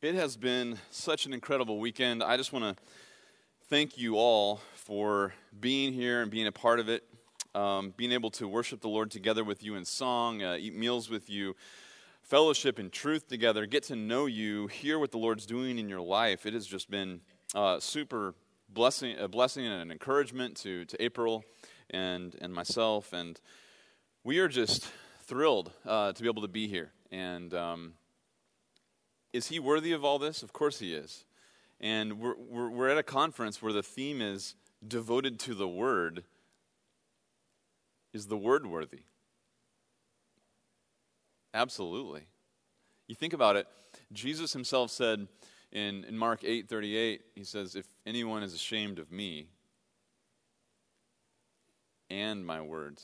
It has been such an incredible weekend. I just want to thank you all for being here and being a part of it, being able to worship the Lord together with you in song, eat meals with you, fellowship in truth together, get to know you, hear what the Lord's doing in your life. It has just been super a blessing and an encouragement to April and myself, and we are just thrilled to be able to be here. And is he worthy of all this? Of course he is. And we're at a conference where the theme is devoted to the Word. Is the Word worthy? Absolutely. You think about it, Jesus himself said in Mark 8:38, he says, if anyone is ashamed of me and my words,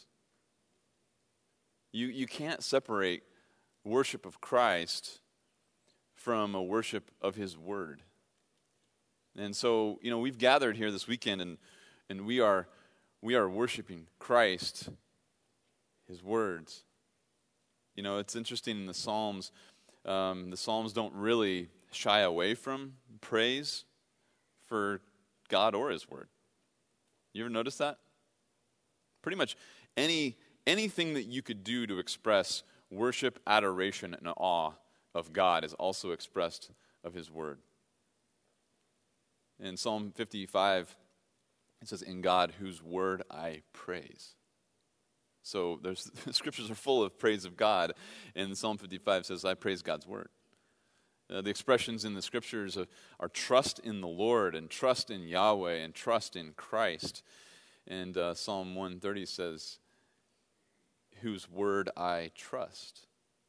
you can't separate worship of Christ from a worship of his word. And so, we've gathered here this weekend and we are worshiping Christ, his words. It's interesting in the Psalms don't really shy away from praise for God or his word. You ever notice that? Pretty much anything that you could do to express worship, adoration, and awe of God is also expressed of his word. In Psalm 55, it says, in God whose word I praise. So the scriptures are full of praise of God, and Psalm 55 says, I praise God's word. The expressions in the scriptures are trust in the Lord, and trust in Yahweh, and trust in Christ. And Psalm 130 says, whose word I trust.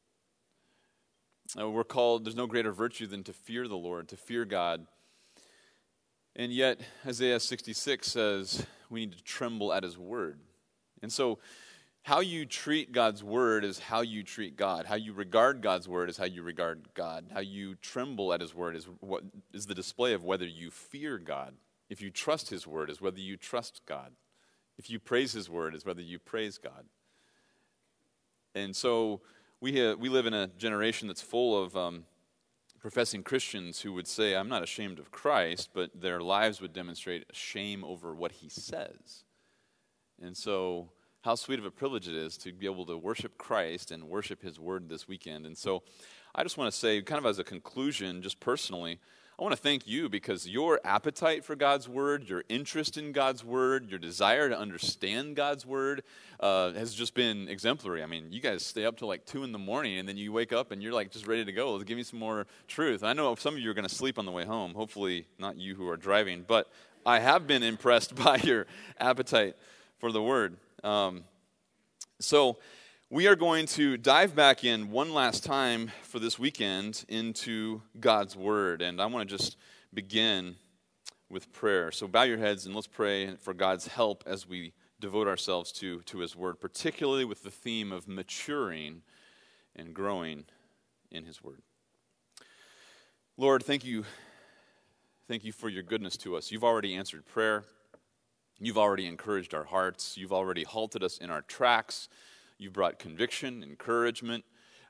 We're called, there's no greater virtue than to fear the Lord, to fear God. And yet, Isaiah 66 says we need to tremble at his word. And so, how you treat God's word is how you treat God. How you regard God's word is how you regard God. How you tremble at his word is the display of whether you fear God. If you trust his word is whether you trust God. If you praise his word is whether you praise God. And so, we live in a generation that's full of professing Christians who would say, I'm not ashamed of Christ, but their lives would demonstrate shame over what he says. And so, how sweet of a privilege it is to be able to worship Christ and worship his word this weekend. And so, I just want to say, kind of as a conclusion, just personally, I want to thank you because your appetite for God's word, your interest in God's word, your desire to understand God's word has just been exemplary. I mean, you guys stay up till like 2 a.m. and then you wake up and you're like just ready to go. Give me some more truth. I know some of you are going to sleep on the way home. Hopefully not you who are driving, but I have been impressed by your appetite for the word. So we are going to dive back in one last time for this weekend into God's Word. And I want to just begin with prayer. So bow your heads and let's pray for God's help as we devote ourselves to his Word, particularly with the theme of maturing and growing in his Word. Lord, thank you. Thank you for your goodness to us. You've already answered prayer. You've already encouraged our hearts. You've already halted us in our tracks. You've brought conviction, encouragement,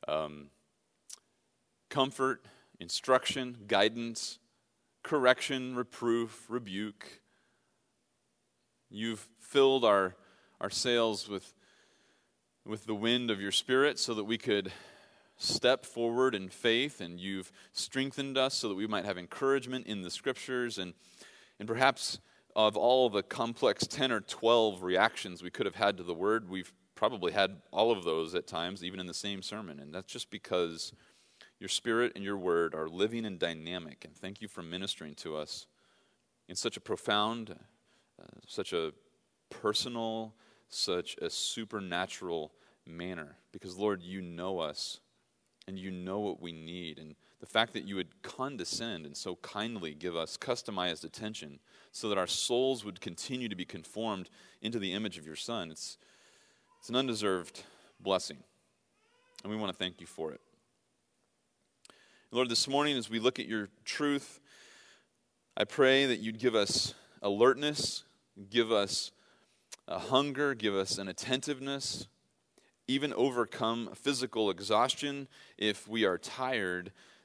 comfort, instruction, guidance, correction, reproof, rebuke. You've filled our sails with the wind of your Spirit so that we could step forward in faith, and you've strengthened us so that we might have encouragement in the Scriptures, and perhaps of all the complex 10 or 12 reactions we could have had to the Word, we've probably had all of those at times, even in the same sermon. And that's just because your Spirit and your Word are living and dynamic. And thank you for ministering to us in such a profound, such a personal, such a supernatural manner. Because, Lord, you know us, and you know what we need. And the fact that you would condescend and so kindly give us customized attention so that our souls would continue to be conformed into the image of your Son, it's an undeserved blessing, and we want to thank you for it. Lord, this morning as we look at your truth, I pray that you'd give us alertness, give us a hunger, give us an attentiveness, even overcome physical exhaustion if we are tired,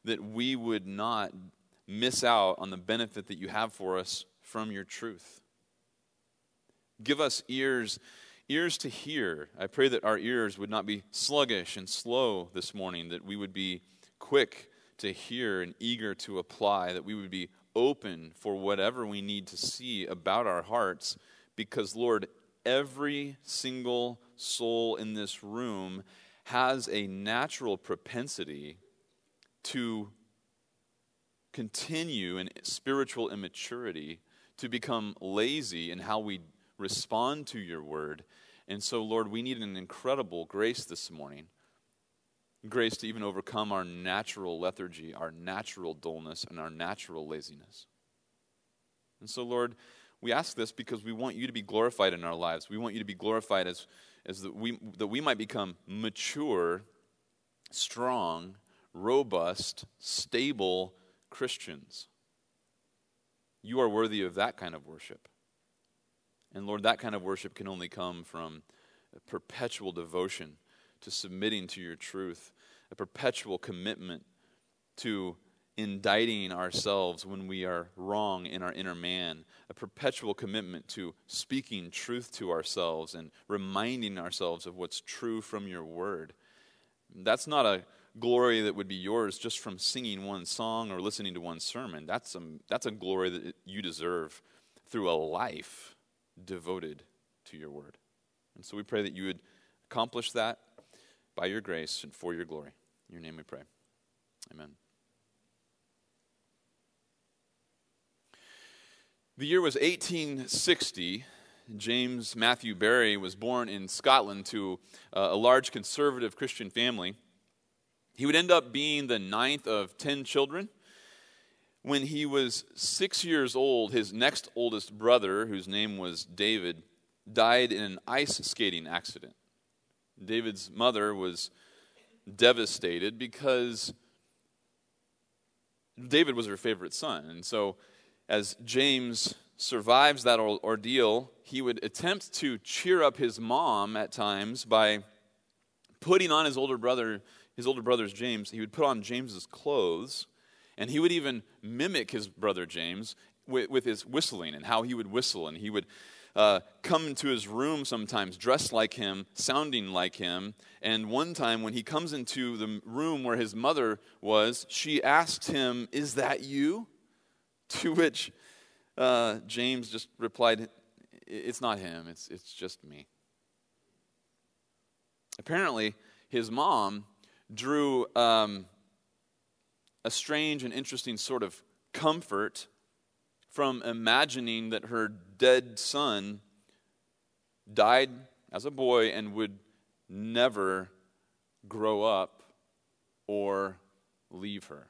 that we would not miss out on the benefit that you have for us from your truth. Give us ears to hear. I pray that our ears would not be sluggish and slow this morning, that we would be quick to hear and eager to apply, that we would be open for whatever we need to see about our hearts, because, Lord, every single soul in this room has a natural propensity to continue in spiritual immaturity, to become lazy in how we respond to your word. And so, Lord, we need an incredible grace this morning. Grace to even overcome our natural lethargy, our natural dullness, and our natural laziness. And so, Lord, we ask this because we want you to be glorified in our lives. We want you to be glorified as that we might become mature, strong, robust, stable Christians. You are worthy of that kind of worship. And Lord, that kind of worship can only come from a perpetual devotion to submitting to your truth, a perpetual commitment to indicting ourselves when we are wrong in our inner man, a perpetual commitment to speaking truth to ourselves and reminding ourselves of what's true from your word. That's not a glory that would be yours just from singing one song or listening to one sermon. That's a glory that you deserve through a life devoted to your word. And so we pray that you would accomplish that by your grace and for your glory. In your name we pray. Amen. The year was 1860. James Matthew Barrie was born in Scotland to a large conservative Christian family. He would end up being the 9th of 10 children. When he was 6 years old, his next oldest brother, whose name was David, died in an ice skating accident. David's mother was devastated because David was her favorite son. And so as James survives that ordeal, he would attempt to cheer up his mom at times by putting on his older brother's James. He would put on James's clothes, and he would even mimic his brother James with his whistling and how he would whistle. And he would come into his room sometimes dressed like him, sounding like him. And one time when he comes into the room where his mother was, she asked him, "Is that you?" To which James just replied, "It's not him, it's just me." Apparently, his mom drew a strange and interesting sort of comfort from imagining that her dead son died as a boy and would never grow up or leave her.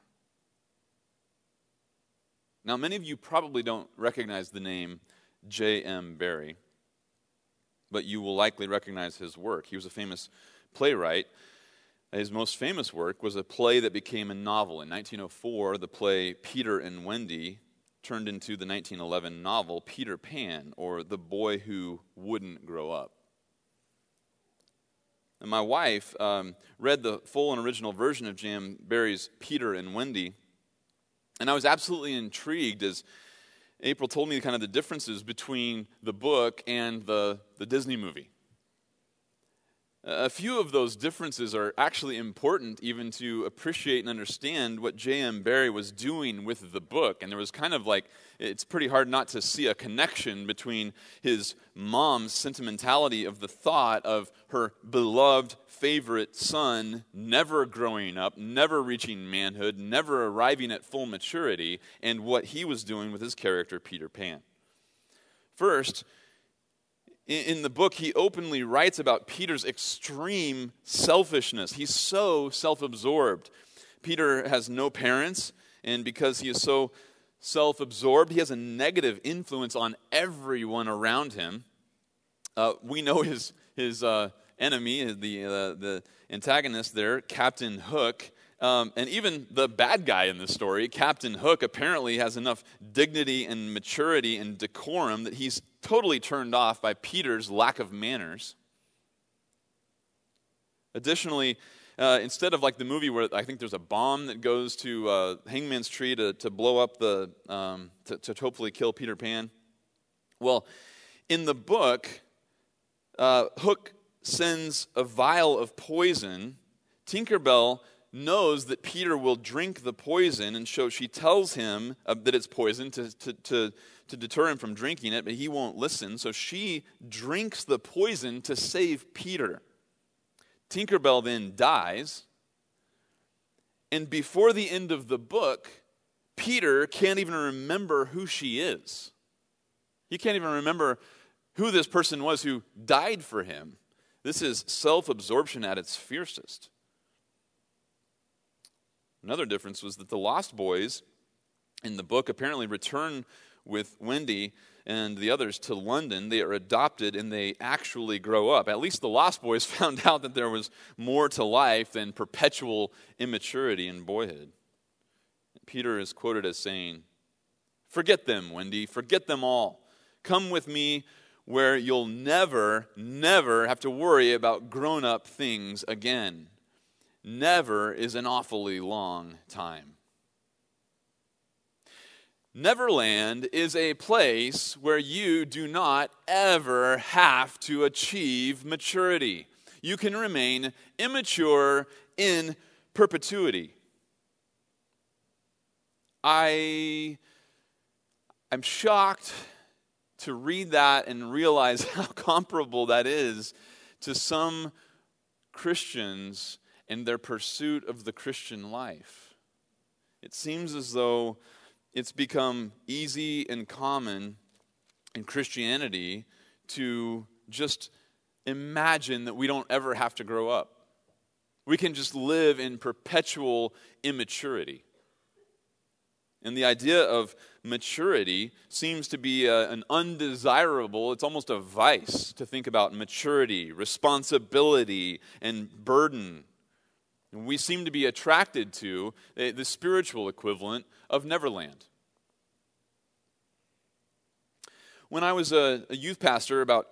Now, many of you probably don't recognize the name J.M. Barrie, but you will likely recognize his work. He was a famous playwright. His most famous work was a play that became a novel. In 1904, the play Peter and Wendy turned into the 1911 novel Peter Pan, or The Boy Who Wouldn't Grow Up. And my wife read the full and original version of J.M. Barrie's Peter and Wendy, and I was absolutely intrigued as April told me kind of the differences between the book and the Disney movie. A few of those differences are actually important even to appreciate and understand what J.M. Barrie was doing with the book. And there was kind of like, it's pretty hard not to see a connection between his mom's sentimentality of the thought of her beloved favorite son never growing up, never reaching manhood, never arriving at full maturity, and what he was doing with his character Peter Pan. First, in the book, he openly writes about Peter's extreme selfishness. He's so self-absorbed. Peter has no parents, and because he is so self-absorbed, he has a negative influence on everyone around him. We know his enemy, the antagonist there, Captain Hook, and even the bad guy in this story, Captain Hook, apparently has enough dignity and maturity and decorum that he's totally turned off by Peter's lack of manners. Additionally, instead of like the movie where I think there's a bomb that goes to Hangman's Tree to blow up to hopefully kill Peter Pan. Well, in the book, Hook sends a vial of poison. Tinkerbell knows that Peter will drink the poison, and so she tells him that it's poison to deter him from drinking it, but he won't listen. So she drinks the poison to save Peter. Tinkerbell then dies, and before the end of the book, Peter can't even remember who she is. He can't even remember who this person was who died for him. This is self-absorption at its fiercest. Another difference was that the Lost Boys in the book apparently return with Wendy and the others to London. They are adopted and they actually grow up. At least the Lost Boys found out that there was more to life than perpetual immaturity in boyhood. Peter is quoted as saying, "Forget them, Wendy, forget them all. Come with me where you'll never, never have to worry about grown-up things again." Never is an awfully long time. Neverland is a place where you do not ever have to achieve maturity. You can remain immature in perpetuity. I'm shocked to read that and realize how comparable that is to some Christians and their pursuit of the Christian life. It seems as though it's become easy and common in Christianity to just imagine that we don't ever have to grow up. We can just live in perpetual immaturity. And the idea of maturity seems to be an undesirable, it's almost a vice to think about maturity, responsibility, and burden. We seem to be attracted to the spiritual equivalent of Neverland. When I was a youth pastor about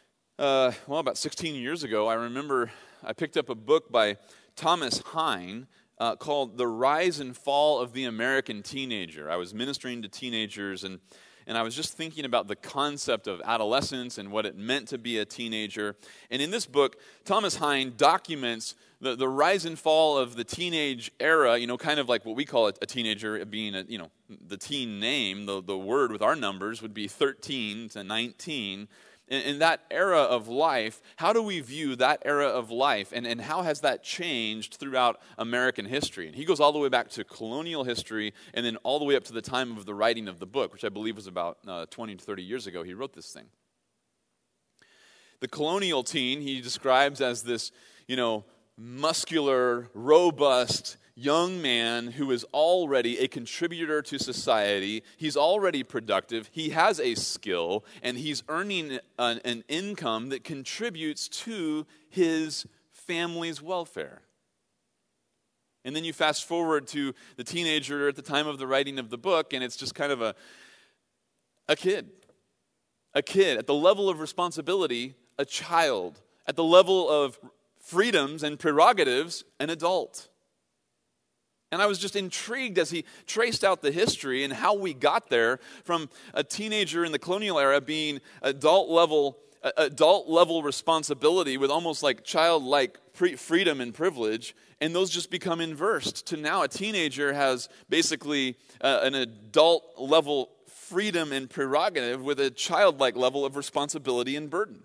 16 years ago, I remember I picked up a book by Thomas Hine called The Rise and Fall of the American Teenager. I was ministering to teenagers, and I was just thinking about the concept of adolescence and what it meant to be a teenager. And in this book, Thomas Hine documents the rise and fall of the teenage era, kind of like what we call a teenager being, the teen name, the word with our numbers would be 13 to 19. In that era of life, how do we view that era of life, and how has that changed throughout American history? And he goes all the way back to colonial history, and then all the way up to the time of the writing of the book, which I believe was about 20 to 30 years ago he wrote this thing. The colonial teen he describes as this, muscular, robust, young man who is already a contributor to society. He's already productive. He has a skill, and he's earning an income that contributes to his family's welfare. And then you fast forward to the teenager at the time of the writing of the book, and it's just kind of a kid. A kid. At the level of responsibility, a child. At the level of freedoms and prerogatives, an adult. And I was just intrigued as he traced out the history and how we got there from a teenager in the colonial era being adult level responsibility with almost like childlike freedom and privilege, and those just become inversed to now a teenager has basically an adult level freedom and prerogative with a childlike level of responsibility and burden.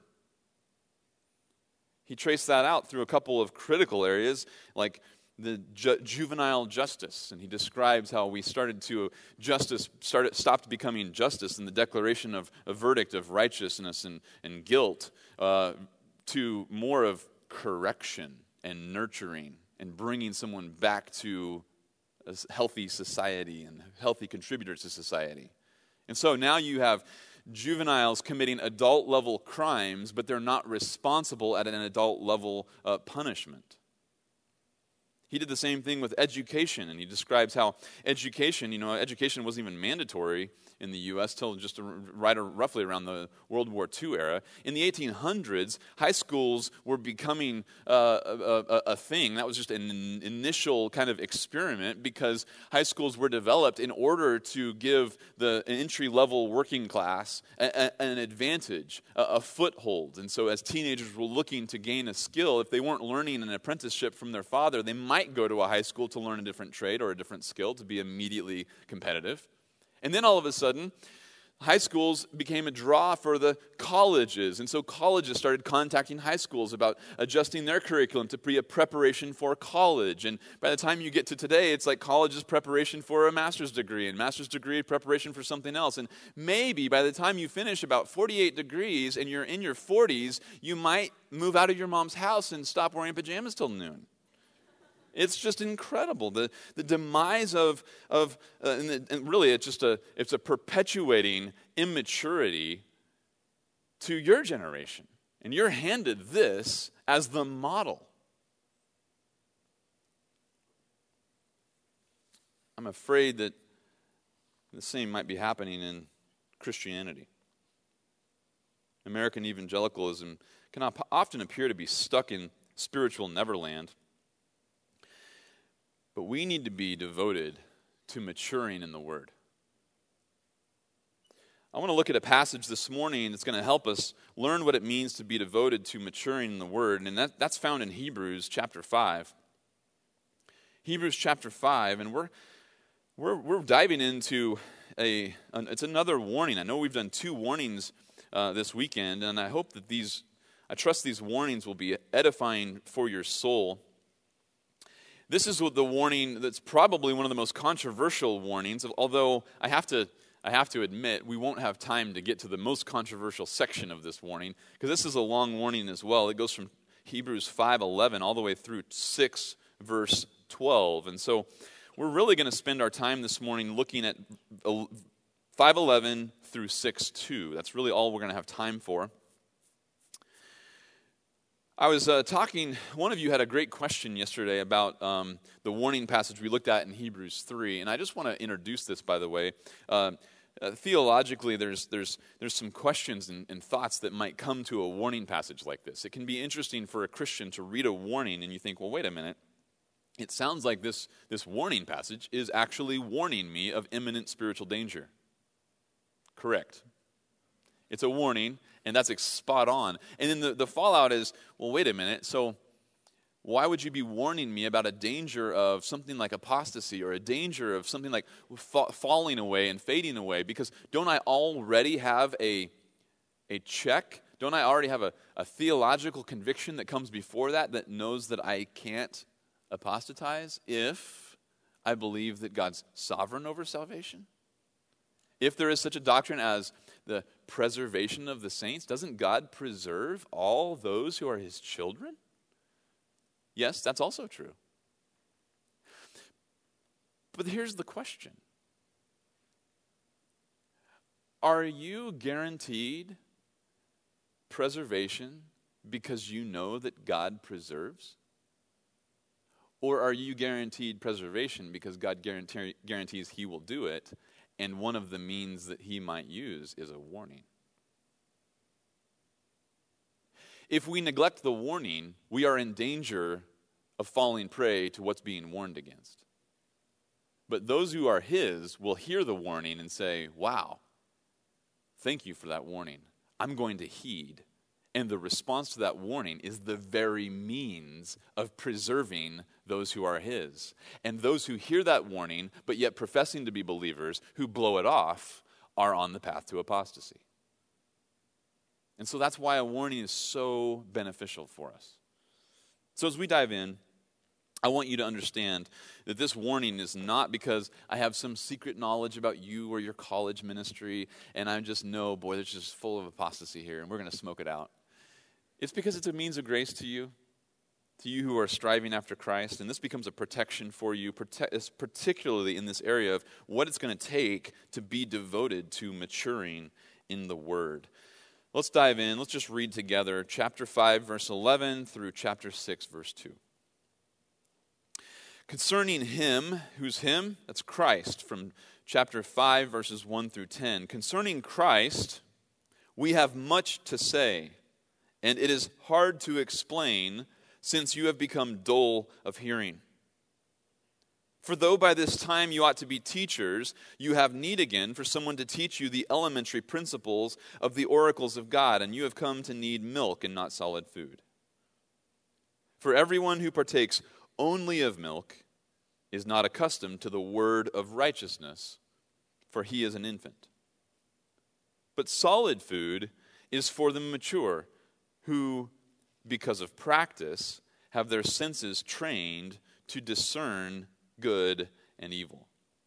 He traced that out through a couple of critical areas, like the juvenile justice, and he describes how we stopped becoming justice in the declaration of a verdict of righteousness and guilt to more of correction and nurturing and bringing someone back to a healthy society and healthy contributors to society. And so now you have juveniles committing adult-level crimes, but they're not responsible at an adult-level punishment. He did the same thing with education, and he describes how education wasn't even mandatory in the U.S. till just roughly around the World War II era. In the 1800s, high schools were becoming a thing. That was just an initial kind of experiment because high schools were developed in order to give the entry-level working class an advantage, a foothold. And so as teenagers were looking to gain a skill, if they weren't learning an apprenticeship from their father, they might go to a high school to learn a different trade or a different skill to be immediately competitive. And then all of a sudden, high schools became a draw for the colleges. And so colleges started contacting high schools about adjusting their curriculum to be a preparation for college. And by the time you get to today, it's like college's preparation for a master's degree and master's degree preparation for something else. And maybe by the time you finish about 48 degrees and you're in your 40s, you might move out of your mom's house and stop wearing pajamas till noon. It's just incredible. The demise of and really it's a perpetuating immaturity to your generation. And you're handed this as the model. I'm afraid that the same might be happening in Christianity. American evangelicalism can often appear to be stuck in spiritual neverland. But we need to be devoted to maturing in the Word. I want to look at a passage this morning that's going to help us learn what it means to be devoted to maturing in the Word, and that's found in Hebrews chapter 5. Hebrews chapter 5, and we're diving into it's another warning. I know we've done 2 warnings this weekend, and I trust these warnings will be edifying for your soul. This is the warning that's probably one of the most controversial warnings, although I have to admit we won't have time to get to the most controversial section of this warning, because this is a long warning as well. It goes from Hebrews 5:11 all the way through 6 verse 12. And so we're really going to spend our time this morning looking at 5:11 through 6:2. That's really all we're going to have time for. I was talking, one of you had a great question yesterday about the warning passage we looked at in Hebrews 3, and I just want to introduce this, by the way. Theologically, there's some questions and thoughts that might come to a warning passage like this. It can be interesting for a Christian to read a warning, and you think, well, wait a minute. It sounds like this warning passage is actually warning me of imminent spiritual danger. Correct. It's a warning, and that's spot on. And then the fallout is, well, wait a minute. So why would you be warning me about a danger of something like apostasy or a danger of something like falling away and fading away? Because don't I already have a check? Don't I already have a theological conviction that comes before that knows that I can't apostatize if I believe that God's sovereign over salvation? If there is such a doctrine as the preservation of the saints, doesn't God preserve all those who are his children? Yes, that's also true. But here's the question. Are you guaranteed preservation because you know that God preserves? Or are you guaranteed preservation because God guarantees he will do it, and one of the means that he might use is a warning? If we neglect the warning, we are in danger of falling prey to what's being warned against. But those who are his will hear the warning and say, wow, thank you for that warning. I'm going to heed. And the response to that warning is the very means of preserving those who are his. And those who hear that warning, but yet professing to be believers, who blow it off, are on the path to apostasy. And so that's why a warning is so beneficial for us. So as we dive in, I want you to understand that this warning is not because I have some secret knowledge about you or your college ministry, and I just know, boy, it's just full of apostasy here, and we're going to smoke it out. It's because it's a means of grace to you who are striving after Christ, and this becomes a protection for you, particularly in this area of what it's going to take to be devoted to maturing in the Word. Let's dive in. Let's just read together chapter 5, verse 11 through chapter 6, verse 2. Concerning him, who's him? That's Christ, from chapter 5, verses 1 through 10. Concerning Christ, we have much to say, and it is hard to explain, since you have become dull of hearing. For though by this time you ought to be teachers, you have need again for someone to teach you the elementary principles of the oracles of God, and you have come to need milk and not solid food. For everyone who partakes only of milk is not accustomed to the word of righteousness, for he is an infant. But solid food is for the mature, who, because of practice, have their senses trained to discern good and evil.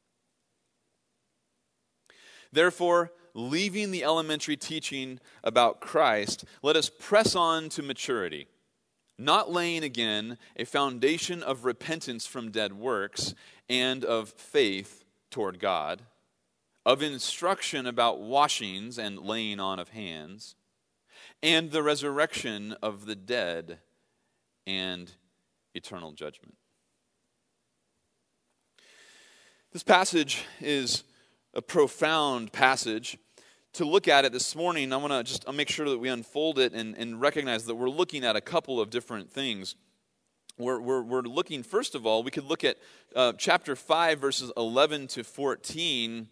Therefore, leaving the elementary teaching about Christ, let us press on to maturity, not laying again a foundation of repentance from dead works and of faith toward God, of instruction about washings and laying on of hands, and the resurrection of the dead and eternal judgment. This passage is a profound passage. To look at it this morning, I want to just make sure that we unfold it and recognize that we're looking at a couple of different things. We're looking, first of all, we could look at chapter 5, verses 11 to 14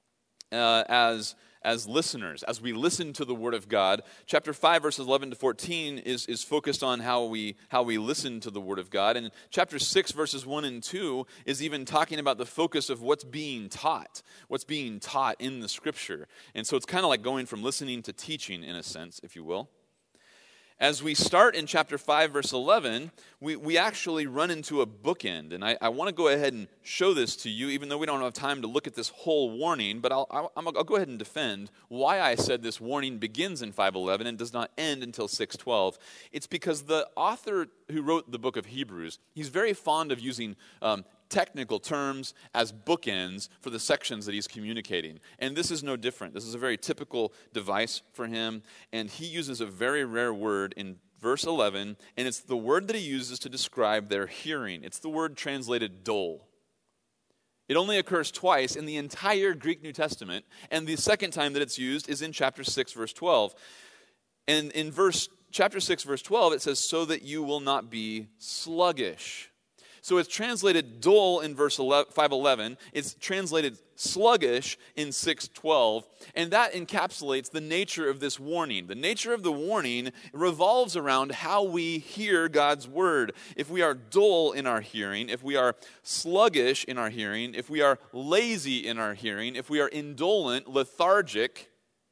as listeners, as we listen to the Word of God. Chapter 5, verses 11 to 14 is focused on how we listen to the Word of God. And chapter 6, verses 1 and 2 is even talking about the focus of what's being taught in the Scripture. And so it's kind of like going from listening to teaching, in a sense, if you will. As we start in chapter 5, verse 11, we actually run into a bookend. And I want to go ahead and show this to you, even though we don't have time to look at this whole warning. But I'll go ahead and defend why I said this warning begins in 5:11 and does not end until 6:12. It's because the author who wrote the book of Hebrews, he's very fond of using technical terms as bookends for the sections that he's communicating. And this is no different. This is a very typical device for him. And he uses a very rare word in verse 11, and it's the word that he uses to describe their hearing. It's the word translated dull. It only occurs twice in the entire Greek New Testament, and the second time that it's used is in chapter 6, verse 12. And in chapter 6, verse 12, it says, so that you will not be sluggish. So it's translated dull in verse 5:11. It's translated sluggish in 6:12. And that encapsulates the nature of this warning. The nature of the warning revolves around how we hear God's word. If we are dull in our hearing, if we are sluggish in our hearing, if we are lazy in our hearing, if we are indolent, lethargic,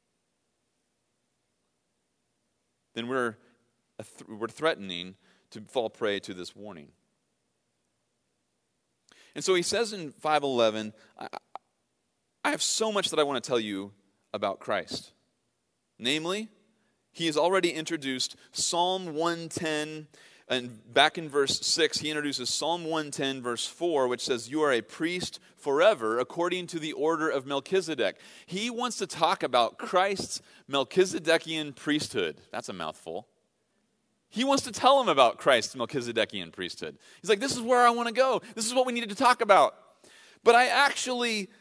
then we're threatening to fall prey to this warning. And so he says in 5:11, I have so much that I want to tell you about Christ. Namely, he has already introduced Psalm 110, and back in verse 6, he introduces Psalm 110, verse 4, which says, you are a priest forever, according to the order of Melchizedek. He wants to talk about Christ's Melchizedekian priesthood. That's a mouthful. He wants to tell him about Christ's Melchizedekian priesthood. He's like, this is where I want to go. This is what we needed to talk about. But I'm actually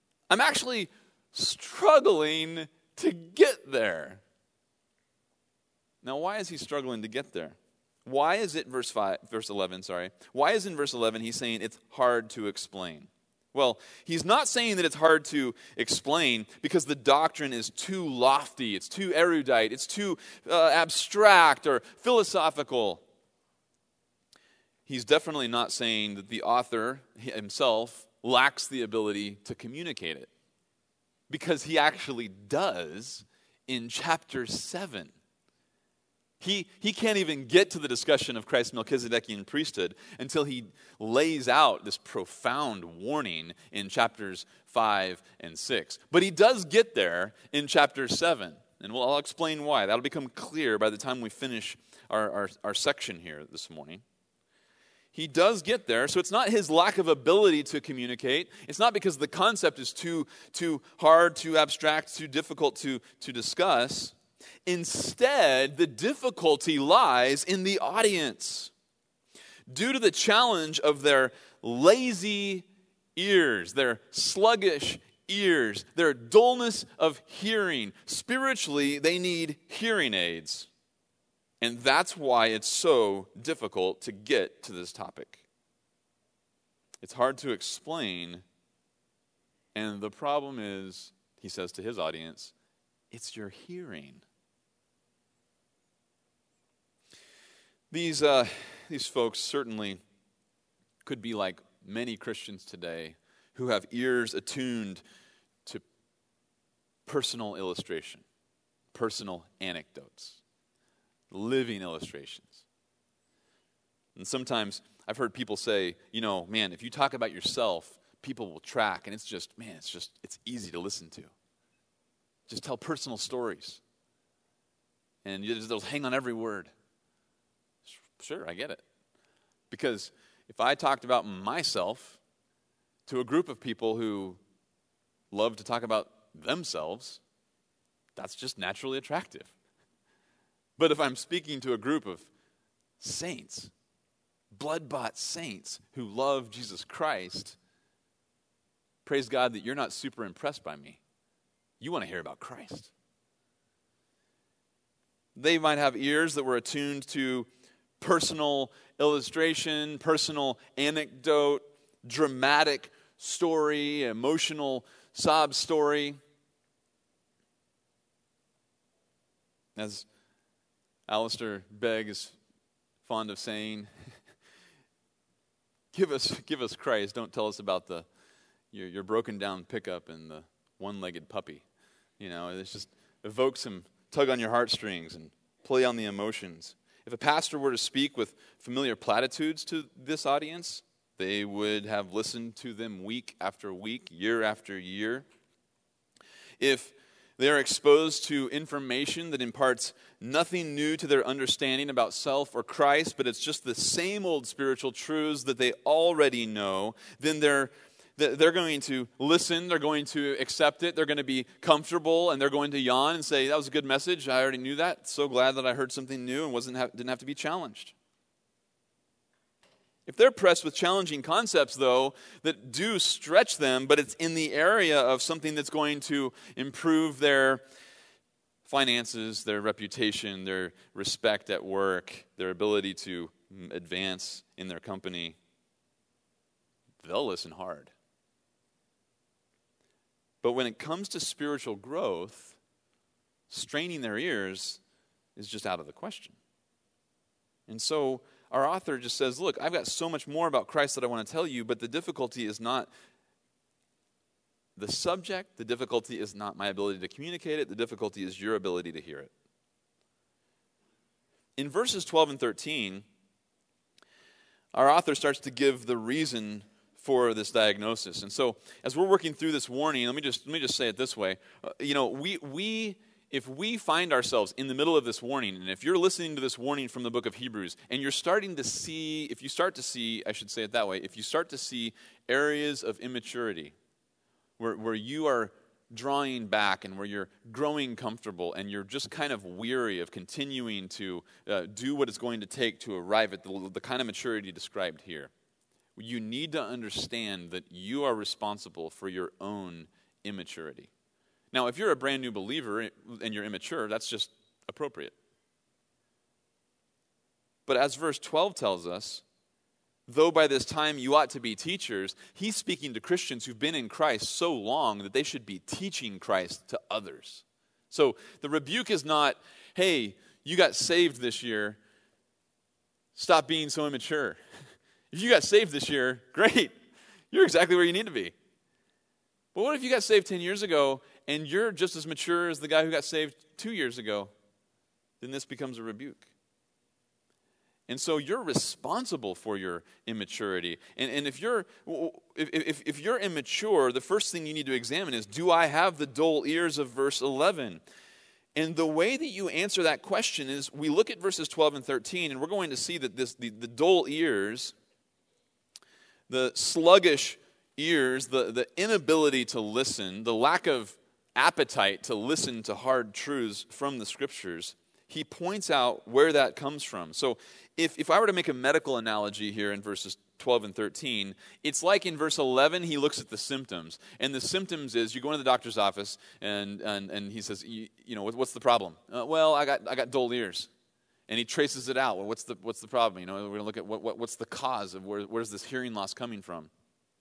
struggling to get there. Now, why is he struggling to get there? Why is it verse 11, Why is in verse 11 he's saying it's hard to explain? Well, he's not saying that it's hard to explain because the doctrine is too lofty, it's too erudite, it's too abstract or philosophical. He's definitely not saying that the author himself lacks the ability to communicate it, because he actually does in chapter 7. He can't even get to the discussion of Christ's Melchizedekian priesthood until he lays out this profound warning in chapters 5 and 6. But he does get there in chapter 7, and I'll explain why. That'll become clear by the time we finish our section here this morning. He does get there, so it's not his lack of ability to communicate. It's not because the concept is too hard, too abstract, too difficult to discuss. Instead, the difficulty lies in the audience. Due to the challenge of their lazy ears, their sluggish ears, their dullness of hearing. Spiritually, they need hearing aids. And that's why it's so difficult to get to this topic. It's hard to explain, and the problem is, he says to his audience, it's your hearing. These folks certainly could be like many Christians today who have ears attuned to personal illustration, personal anecdotes, living illustrations. And sometimes I've heard people say, man, if you talk about yourself, people will track, and it's easy to listen to. Just tell personal stories, and they'll hang on every word. Sure, I get it. Because if I talked about myself to a group of people who love to talk about themselves, that's just naturally attractive. But if I'm speaking to a group of saints, blood-bought saints who love Jesus Christ, praise God that you're not super impressed by me. You want to hear about Christ. They might have ears that were attuned to personal illustration, personal anecdote, dramatic story, emotional sob story. As Alistair Begg is fond of saying, give us Christ. Don't tell us about your broken down pickup and the one-legged puppy. It's just evoke some tug on your heartstrings and play on the emotions. If a pastor were to speak with familiar platitudes to this audience, they would have listened to them week after week, year after year. If they are exposed to information that imparts nothing new to their understanding about self or Christ, but it's just the same old spiritual truths that they already know, then they're going to listen, they're going to accept it, they're going to be comfortable, and they're going to yawn and say, that was a good message, I already knew that, so glad that I heard something new and didn't have to be challenged. If they're pressed with challenging concepts, though, that do stretch them, but it's in the area of something that's going to improve their finances, their reputation, their respect at work, their ability to advance in their company, they'll listen hard. But when it comes to spiritual growth, straining their ears is just out of the question. And so our author just says, look, I've got so much more about Christ that I want to tell you, but the difficulty is not the subject. The difficulty is not my ability to communicate it. The difficulty is your ability to hear it. In verses 12 and 13, our author starts to give the reason for this diagnosis. And so as we're working through this warning, let me just say it this way. If we find ourselves in the middle of this warning, and if you're listening to this warning from the book of Hebrews, and if you start to see areas of immaturity, where you are drawing back and where you're growing comfortable and you're just kind of weary of continuing to do what it's going to take to arrive at the kind of maturity described here, you need to understand that you are responsible for your own immaturity. Now, if you're a brand new believer and you're immature, that's just appropriate. But as verse 12 tells us, though by this time you ought to be teachers, he's speaking to Christians who've been in Christ so long that they should be teaching Christ to others. So the rebuke is not, hey, you got saved this year, stop being so immature. If you got saved this year, great. You're exactly where you need to be. But what if you got saved 10 years ago and you're just as mature as the guy who got saved 2 years ago? Then this becomes a rebuke. And so you're responsible for your immaturity. And if you're immature, the first thing you need to examine is, do I have the dull ears of verse 11? And the way that you answer that question is, we look at verses 12 and 13, and we're going to see that the dull ears, the sluggish ears, the inability to listen, the lack of appetite to listen to hard truths from the Scriptures, he points out where that comes from. So if I were to make a medical analogy here in verses 12 and 13, it's like in verse 11, he looks at the symptoms. And the symptoms is you go into the doctor's office and he says, what's the problem? Well, I got dull ears. And he traces it out. Well, what's the problem? We're going to look at what's the cause of where's this hearing loss coming from?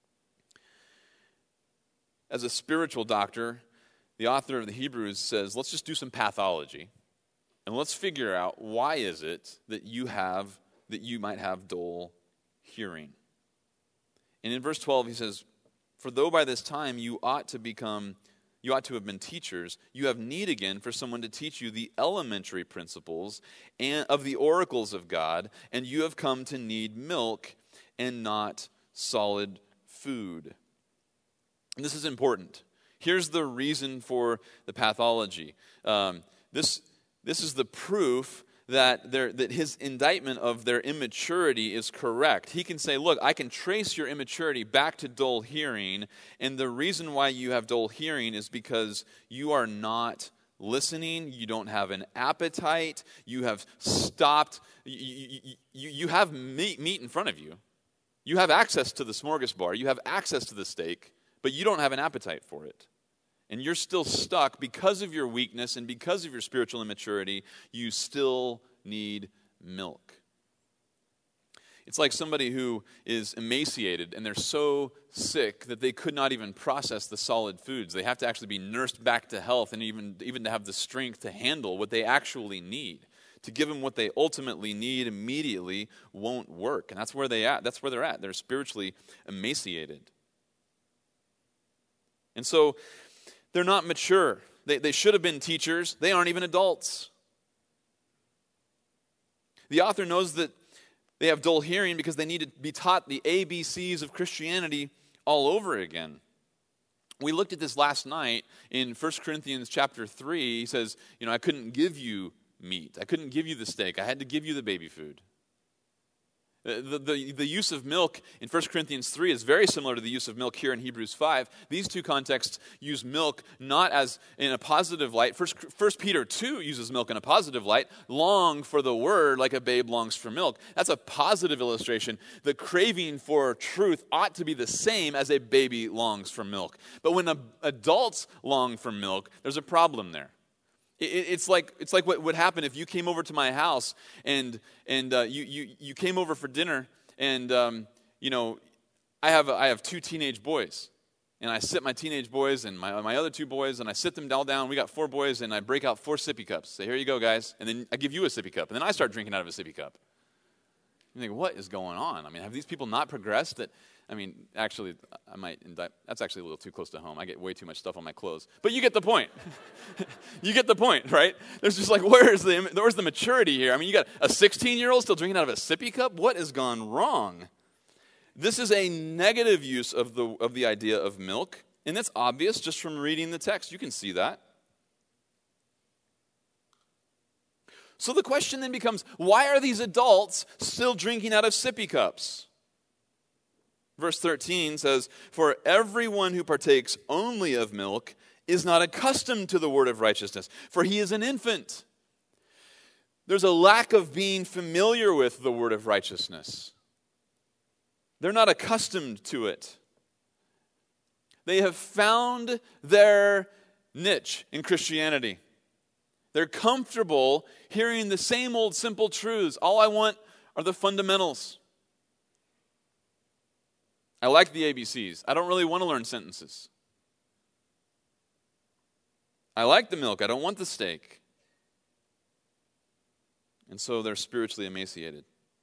As a spiritual doctor, the author of the Hebrews says, let's just do some pathology. And let's figure out why is it that you might have dull hearing. And in verse 12 he says, for though by this time you ought to have been teachers, you have need again for someone to teach you the elementary principles and of the oracles of God, and you have come to need milk and not solid food. And this is important. Here's the reason for the pathology. This is the proof that his indictment of their immaturity is correct. He can say, look, I can trace your immaturity back to dull hearing, and the reason why you have dull hearing is because you are not listening, you don't have an appetite, you have stopped, you have meat in front of you. You have access to the smorgasbord, you have access to the steak, but you don't have an appetite for it. And you're still stuck because of your weakness and because of your spiritual immaturity, you still need milk. It's like somebody who is emaciated and they're so sick that they could not even process the solid foods. They have to actually be nursed back to health and even to have the strength to handle what they actually need. To give them what they ultimately need immediately won't work. And that's where they're at. They're spiritually emaciated. And so they're not mature. They should have been teachers. They aren't even adults. The author knows that they have dull hearing because they need to be taught the ABCs of Christianity all over again. We looked at this last night in 1 Corinthians chapter 3. He says, I couldn't give you meat. I couldn't give you the steak. I had to give you the baby food. The use of milk in 1 Corinthians 3 is very similar to the use of milk here in Hebrews 5. These two contexts use milk not as in a positive light. 1 Peter 2 uses milk in a positive light. Long for the word like a babe longs for milk. That's a positive illustration. The craving for truth ought to be the same as a baby longs for milk. But when adults long for milk, there's a problem there. It's like what would happen if you came over to my house and you came over for dinner and I have two teenage boys and I sit my teenage boys and my other two boys and I sit them all down. We got 4 boys and I break out 4 sippy cups. Say, here you go, guys. And then I give you a sippy cup and then I start drinking out of a sippy cup. You think, what is going on? Have these people not progressed? Actually, I might indict. That's actually a little too close to home. I get way too much stuff on my clothes. But you get the point. You get the point, right? There's just like, where's the maturity here? You got a 16-year-old still drinking out of a sippy cup? What has gone wrong? This is a negative use of the idea of milk, and that's obvious just from reading the text. You can see that. So the question then becomes, why are these adults still drinking out of sippy cups? Verse 13 says, for everyone who partakes only of milk is not accustomed to the word of righteousness, for he is an infant. There's a lack of being familiar with the word of righteousness. They're not accustomed to it. They have found their niche in Christianity. They're comfortable hearing the same old simple truths. All I want are the fundamentals. I like the ABCs. I don't really want to learn sentences. I like the milk. I don't want the steak. And so they're spiritually emaciated.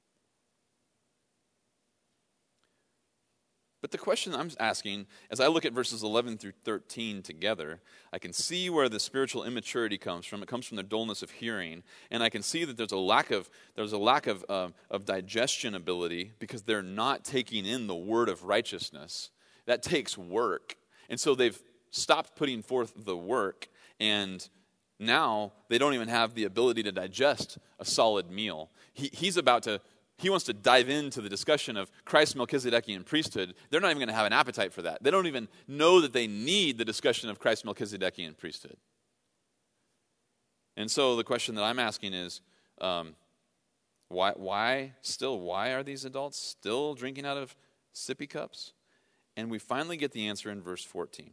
But the question I'm asking, as I look at verses 11 through 13 together, I can see where the spiritual immaturity comes from. It comes from the dullness of hearing, and I can see that there's a lack of digestion ability because they're not taking in the word of righteousness. That takes work, and so they've stopped putting forth the work, and now they don't even have the ability to digest a solid meal. He wants to dive into the discussion of Christ's Melchizedekian priesthood. They're not even going to have an appetite for that. They don't even know that they need the discussion of Christ's Melchizedekian priesthood. And so the question that I'm asking is, Why are these adults still drinking out of sippy cups? And we finally get the answer in verse 14.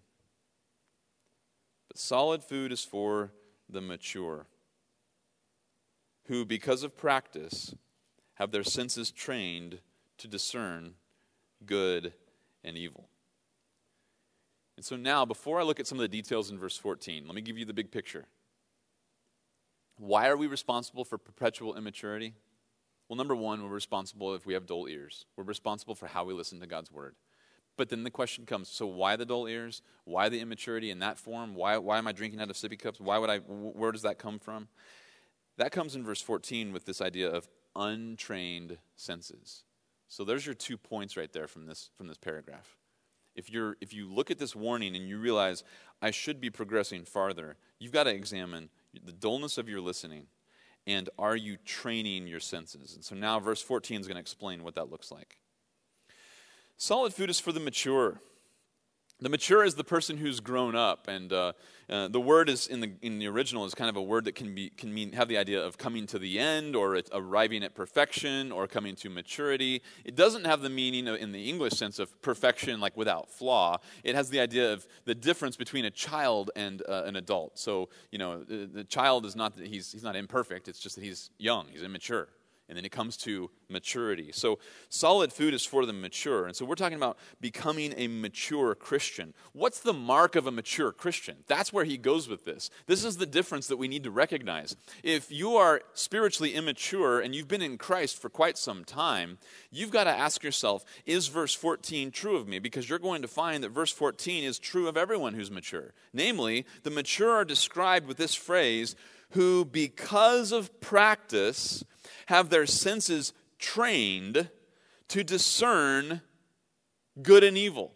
But solid food is for the mature, who, because of practice, have their senses trained to discern good and evil. And so now, before I look at some of the details in verse 14, let me give you the big picture. Why are we responsible for perpetual immaturity? Well, number one, we're responsible if we have dull ears. We're responsible for how we listen to God's word. But then the question comes, so why the dull ears? Why the immaturity in that form? Why am I drinking out of sippy cups? Where does that come from? That comes in verse 14 with this idea of untrained senses. So there's your 2 points right there from this paragraph. If you look at this warning and you realize I should be progressing farther, you've got to examine the dullness of your listening, and are you training your senses? And so now verse 14 is going to explain what that looks like. Solid food is for the mature. The mature is the person who's grown up, and the word is in the original is kind of a word that can have the idea of coming to the end, or arriving at perfection, or coming to maturity. It doesn't have the meaning in the English sense of perfection, like without flaw. It has the idea of the difference between a child and an adult. So the child is not that he's not imperfect. It's just that he's young, he's immature. And then it comes to maturity. So solid food is for the mature. And so we're talking about becoming a mature Christian. What's the mark of a mature Christian? That's where he goes with this. This is the difference that we need to recognize. If you are spiritually immature and you've been in Christ for quite some time, you've got to ask yourself, is verse 14 true of me? Because you're going to find that verse 14 is true of everyone who's mature. Namely, the mature are described with this phrase, who because of practice have their senses trained to discern good and evil.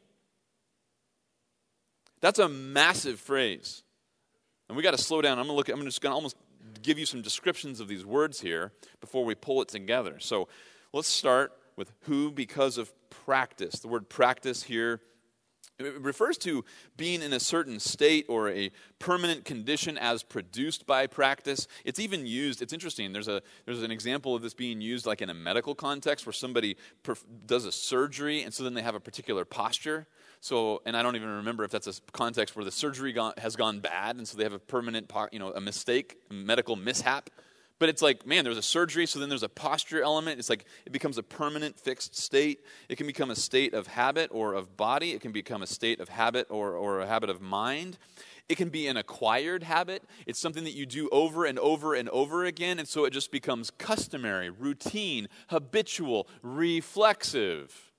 That's a massive phrase. And we got to slow down. I'm just going to almost give you some descriptions of these words here before we pull it together. So let's start with who because of practice. The word practice here, it refers to being in a certain state or a permanent condition as produced by practice. It's even used, it's interesting, there's an example of this being used like in a medical context where somebody does a surgery and so then they have a particular posture. So, and I don't even remember if that's a context where the surgery has gone bad and so they have a permanent, a mistake, a medical mishap. But it's like, man, there's a surgery, so then there's a posture element. It's like it becomes a permanent fixed state. It can become a state of habit or of body. It can become a state of habit or a habit of mind. It can be an acquired habit. It's something that you do over and over and over again, and so it just becomes customary, routine, habitual, reflexive.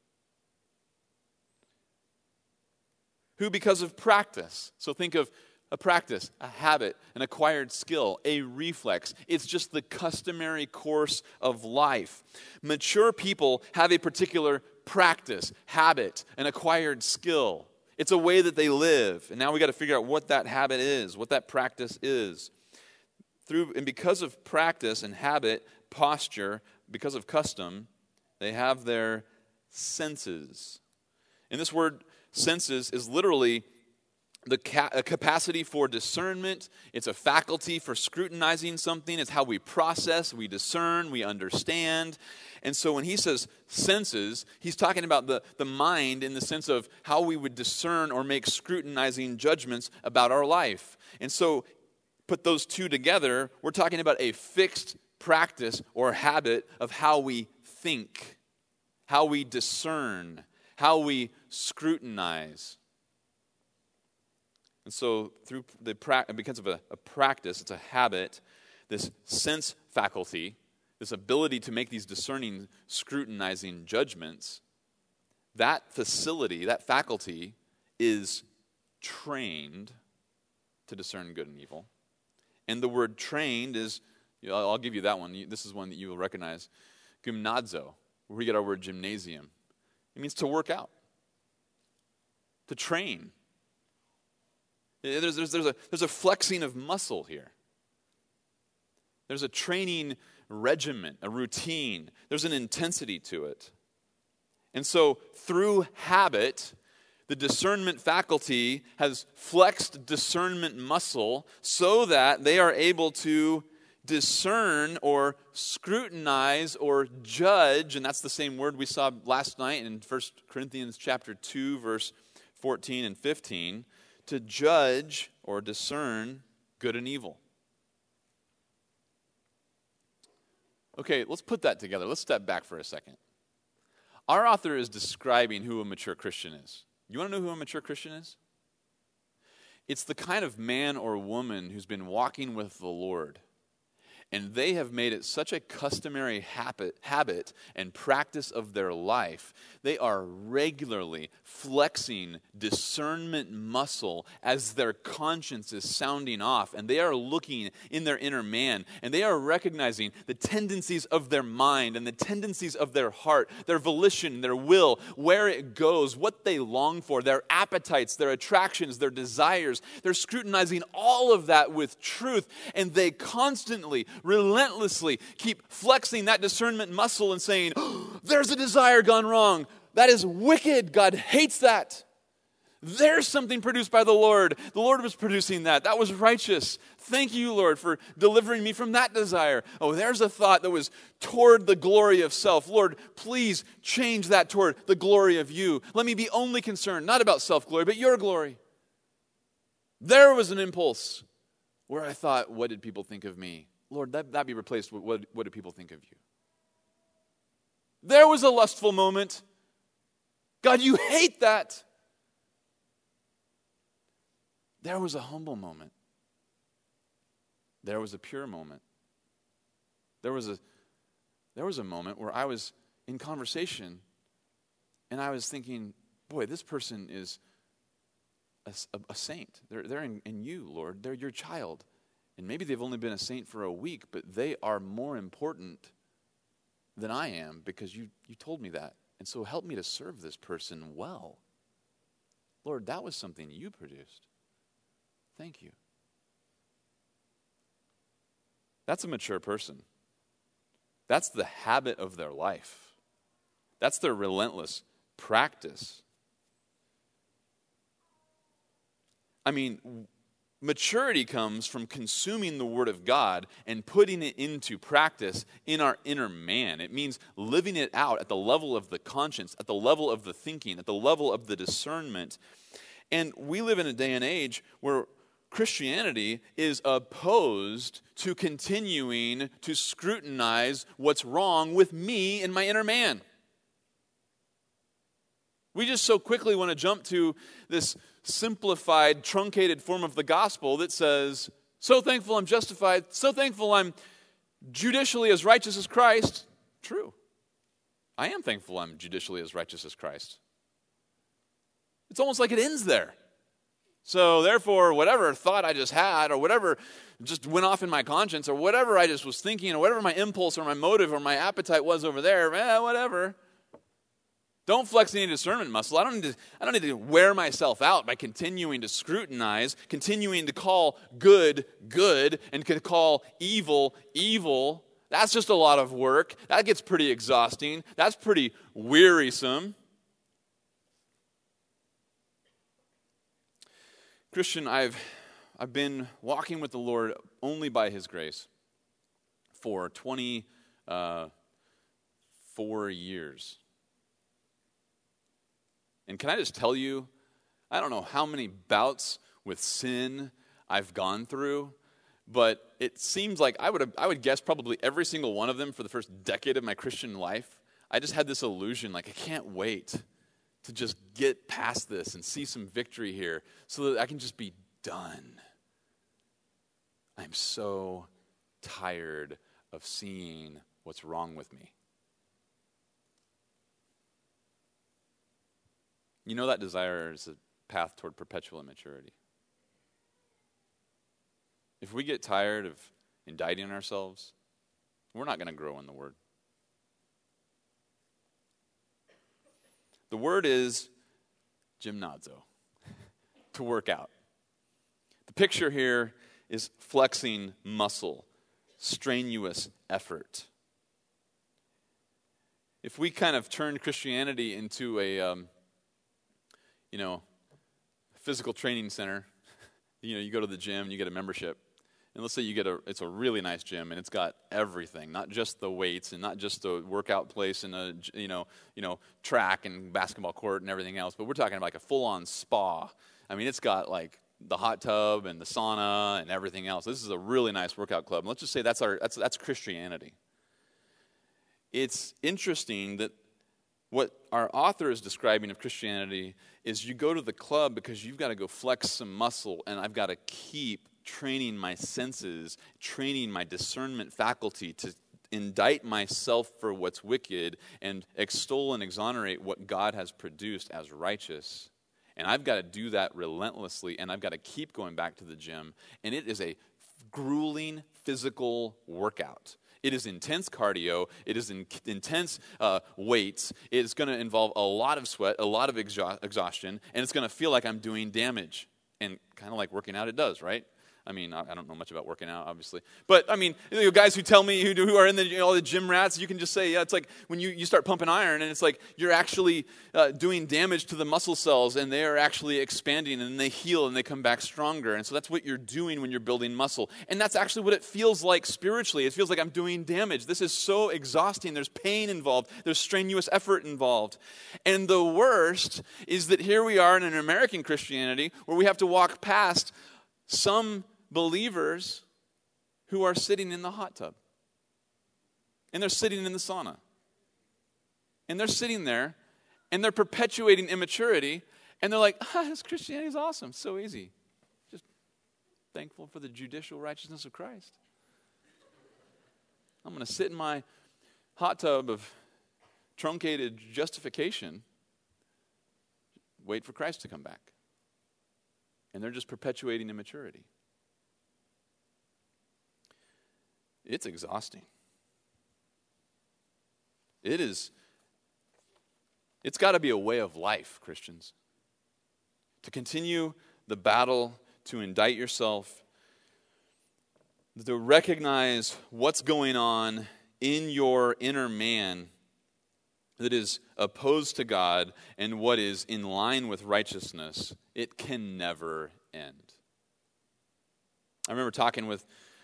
Who because of practice. So think of a practice, a habit, an acquired skill, a reflex. It's just the customary course of life. Mature people have a particular practice, habit, an acquired skill. It's a way that they live. And now we got to figure out what that habit is, what that practice is. And because of practice and habit, posture, because of custom, they have their senses. And this word senses is literally a capacity for discernment. It's a faculty for scrutinizing something. It's how we process, we discern, we understand. And so when he says senses, he's talking about the mind in the sense of how we would discern or make scrutinizing judgments about our life. And so put those two together, we're talking about a fixed practice or habit of how we think, how we discern, how we scrutinize. And so because of a practice, it's a habit, this sense faculty, this ability to make these discerning, scrutinizing judgments, that facility, that faculty is trained to discern good and evil. And the word trained is, I'll give you that one. This is one that you will recognize. Gymnazo, where we get our word gymnasium. It means to work out, to train. There's a flexing of muscle here. There's a training regimen, a routine. There's an intensity to it. And so through habit, the discernment faculty has flexed discernment muscle so that they are able to discern or scrutinize or judge, and that's the same word we saw last night in 1 Corinthians chapter 2, verse 14 and 15, to judge or discern good and evil. Okay, let's put that together. Let's step back for a second. Our author is describing who a mature Christian is. You want to know who a mature Christian is? It's the kind of man or woman who's been walking with the Lord, and they have made it such a customary habit and practice of their life. They are regularly flexing discernment muscle as their conscience is sounding off, and they are looking in their inner man, and they are recognizing the tendencies of their mind and the tendencies of their heart, their volition, their will, where it goes, what they long for, their appetites, their attractions, their desires. They're scrutinizing all of that with truth, and they constantly, relentlessly keep flexing that discernment muscle and saying, oh, there's a desire gone wrong. That is wicked. God hates that. There's something produced by the Lord. The Lord was producing that. That was righteous. Thank you, Lord, for delivering me from that desire. Oh, there's a thought that was toward the glory of self. Lord, please change that toward the glory of you. Let me be only concerned, not about self-glory, but your glory. There was an impulse where I thought, what did people think of me? Lord, that be replaced with what do people think of you? There was a lustful moment. God, you hate that. There was a humble moment. There was a pure moment. There was a moment where I was in conversation and I was thinking, boy, this person is a saint. They're in you, Lord. They're your child. And maybe they've only been a saint for a week, but they are more important than I am because you told me that. And so help me to serve this person well. Lord, that was something you produced. Thank you. That's a mature person. That's the habit of their life. That's their relentless practice. I mean, maturity comes from consuming the Word of God and putting it into practice in our inner man. It means living it out at the level of the conscience, at the level of the thinking, at the level of the discernment. And we live in a day and age where Christianity is opposed to continuing to scrutinize what's wrong with me and my inner man. We just so quickly want to jump to this simplified, truncated form of the gospel that says, so thankful I'm justified, so thankful I'm judicially as righteous as Christ. True. I am thankful I'm judicially as righteous as Christ. It's almost like it ends there. So therefore, whatever thought I just had, or whatever just went off in my conscience, or whatever I just was thinking, or whatever my impulse or my motive or my appetite was over there, whatever. Don't flex any discernment muscle. I don't need to wear myself out by continuing to scrutinize, continuing to call good, good, and to call evil, evil. That's just a lot of work. That gets pretty exhausting. That's pretty wearisome. Christian, I've been walking with the Lord only by His grace for 24 years. And can I just tell you, I don't know how many bouts with sin I've gone through, but it seems like I would guess probably every single one of them for the first decade of my Christian life. I just had this illusion, like I can't wait to just get past this and see some victory here so that I can just be done. I'm so tired of seeing what's wrong with me. You know that desire is a path toward perpetual immaturity. If we get tired of indicting ourselves, we're not going to grow in the Word. The word is gymnazo, to work out. The picture here is flexing muscle, strenuous effort. If we kind of turn Christianity into a, physical training center, you go to the gym, you get a membership, and let's say it's a really nice gym, and it's got everything, not just the weights and not just the workout place and a track and basketball court and everything else, but we're talking about like a full-on spa. I mean, it's got like the hot tub and the sauna and everything else. This is a really nice workout club. And let's just say that's Christianity. It's interesting that what our author is describing of Christianity is you go to the club because you've got to go flex some muscle, and I've got to keep training my senses, training my discernment faculty to indict myself for what's wicked and extol and exonerate what God has produced as righteous. And I've got to do that relentlessly, and I've got to keep going back to the gym. And it is a grueling physical workout. It is intense cardio. It is intense weights. It's going to involve a lot of sweat, a lot of exhaustion, and it's going to feel like I'm doing damage. And kind of like working out, it does, right? I mean, I don't know much about working out, obviously. But, I mean, guys who tell me, who are in all the gym rats, you can just say, yeah, it's like when you start pumping iron, and it's like you're actually doing damage to the muscle cells, and they are actually expanding, and they heal, and they come back stronger. And so that's what you're doing when you're building muscle. And that's actually what it feels like spiritually. It feels like I'm doing damage. This is so exhausting. There's pain involved. There's strenuous effort involved. And the worst is that here we are in an American Christianity where we have to walk past some believers who are sitting in the hot tub. And they're sitting in the sauna. And they're sitting there, and they're perpetuating immaturity, and they're like, this Christianity is awesome, so easy. Just thankful for the judicial righteousness of Christ. I'm going to sit in my hot tub of truncated justification, wait for Christ to come back. And they're just perpetuating immaturity. It's exhausting. It's got to be a way of life, Christians. To continue the battle, to indict yourself, to recognize what's going on in your inner man that is opposed to God and what is in line with righteousness, it can never end. I remember talking with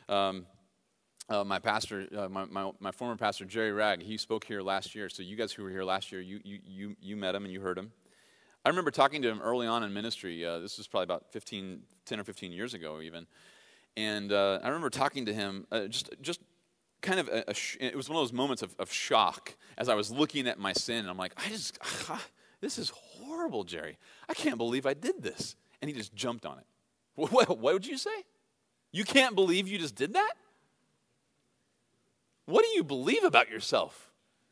my pastor, my former pastor, Jerry Ragg. He spoke here last year. So you guys who were here last year, you met him and you heard him. I remember talking to him early on in ministry. This was probably about 10 or 15 years ago even. And I remember talking to him just kind of, it was one of those moments of shock as I was looking at my sin. And I'm like, this is horrible, Jerry. I can't believe I did this. And he just jumped on it. What would you say? You can't believe you just did that? What do you believe about yourself?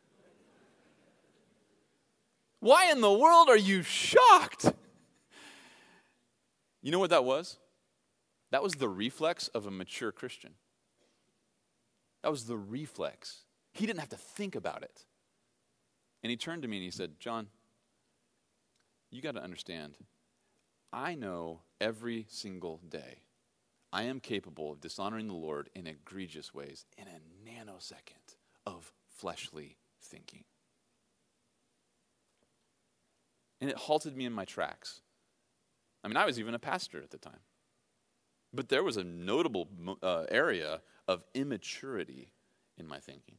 Why in the world are you shocked? You know what that was? That was the reflex of a mature Christian. That was the reflex. He didn't have to think about it. And he turned to me and he said, John, you got to understand, I know every single day I am capable of dishonoring the Lord in egregious ways in a nanosecond of fleshly thinking. And it halted me in my tracks. I mean, I was even a pastor at the time. But there was a notable area of immaturity in my thinking.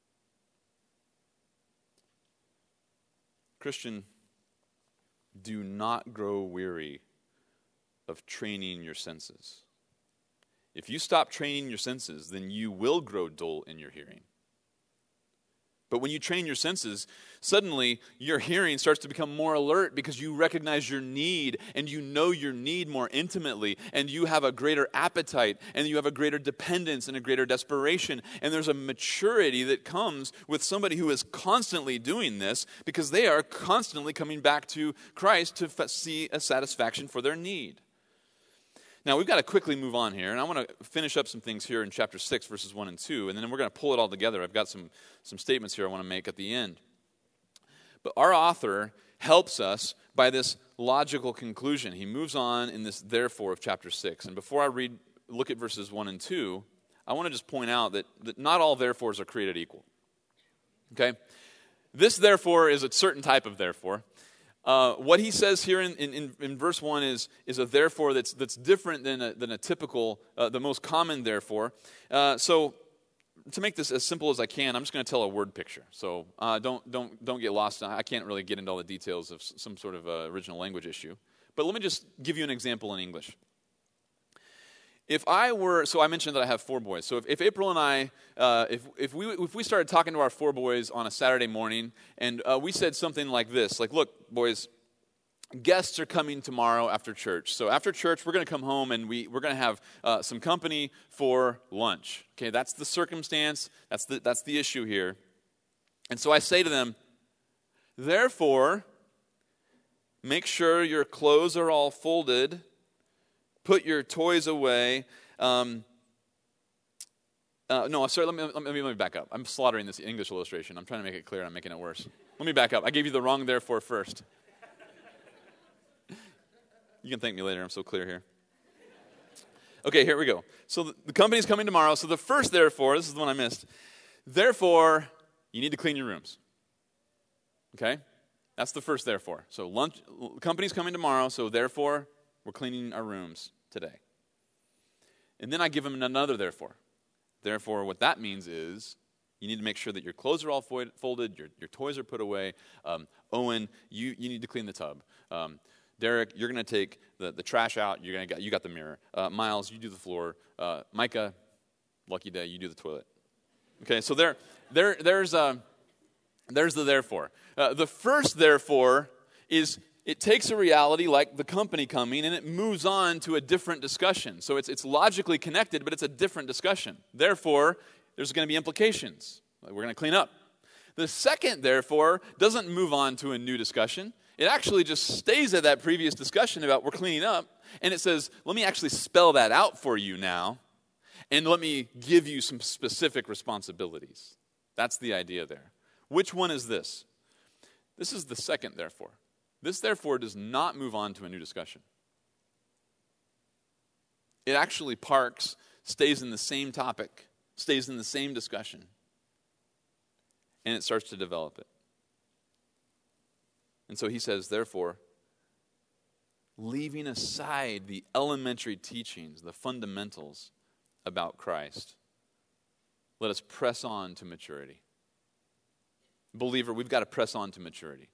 Christian, do not grow weary of training your senses. If you stop training your senses, then you will grow dull in your hearing. But when you train your senses, suddenly your hearing starts to become more alert because you recognize your need and you know your need more intimately and you have a greater appetite and you have a greater dependence and a greater desperation. And there's a maturity that comes with somebody who is constantly doing this because they are constantly coming back to Christ to see a satisfaction for their need. Now, we've got to quickly move on here, and I want to finish up some things here in chapter 6, verses 1 and 2, and then we're going to pull it all together. I've got some statements here I want to make at the end. But our author helps us by this logical conclusion. He moves on in this therefore of chapter 6. And before I look at verses 1 and 2, I want to just point out that not all therefores are created equal. Okay? This therefore is a certain type of therefore. What he says here in verse 1 is a therefore that's different than a typical, the most common therefore. So to make this as simple as I can, I'm just going to tell a word picture. So don't get lost. I can't really get into all the details of some sort of original language issue. But let me just give you an example in English. So I mentioned that I have 4 boys. So if April and I, if we started talking to our 4 boys on a Saturday morning, and we said something like this, like, look, boys, guests are coming tomorrow after church. So after church, we're going to come home and we're going to have some company for lunch. Okay, that's the circumstance. That's the issue here. And so I say to them, therefore, make sure your clothes are all folded. Put your toys away. No, sorry, let me back up. I'm slaughtering this English illustration. I'm trying to make it clear and I'm making it worse. Let me back up. I gave you the wrong therefore first. You can thank me later. I'm so clear here. Okay, here we go. So the company's coming tomorrow. So the first therefore, this is the one I missed. Therefore, you need to clean your rooms. Okay? That's the first therefore. So company's coming tomorrow, so therefore, we're cleaning our rooms today. And then I give them another therefore. Therefore, what that means is you need to make sure that your clothes are all folded, your toys are put away. Owen, you need to clean the tub. Derek, you're going to take the trash out. You got the mirror. Miles, you do the floor. Micah, lucky day, you do the toilet. Okay, so there's the therefore. The first therefore is it takes a reality like the company coming and it moves on to a different discussion. So it's logically connected, but it's a different discussion. Therefore, there's going to be implications. We're going to clean up. The second, therefore, doesn't move on to a new discussion. It actually just stays at that previous discussion about we're cleaning up, and it says, let me actually spell that out for you now, and let me give you some specific responsibilities. That's the idea there. Which one is this? This is the second, therefore. This, therefore, does not move on to a new discussion. It actually parks, stays in the same topic, stays in the same discussion, and it starts to develop it. And so he says, therefore, leaving aside the elementary teachings, the fundamentals about Christ, let us press on to maturity. Believer, we've got to press on to maturity.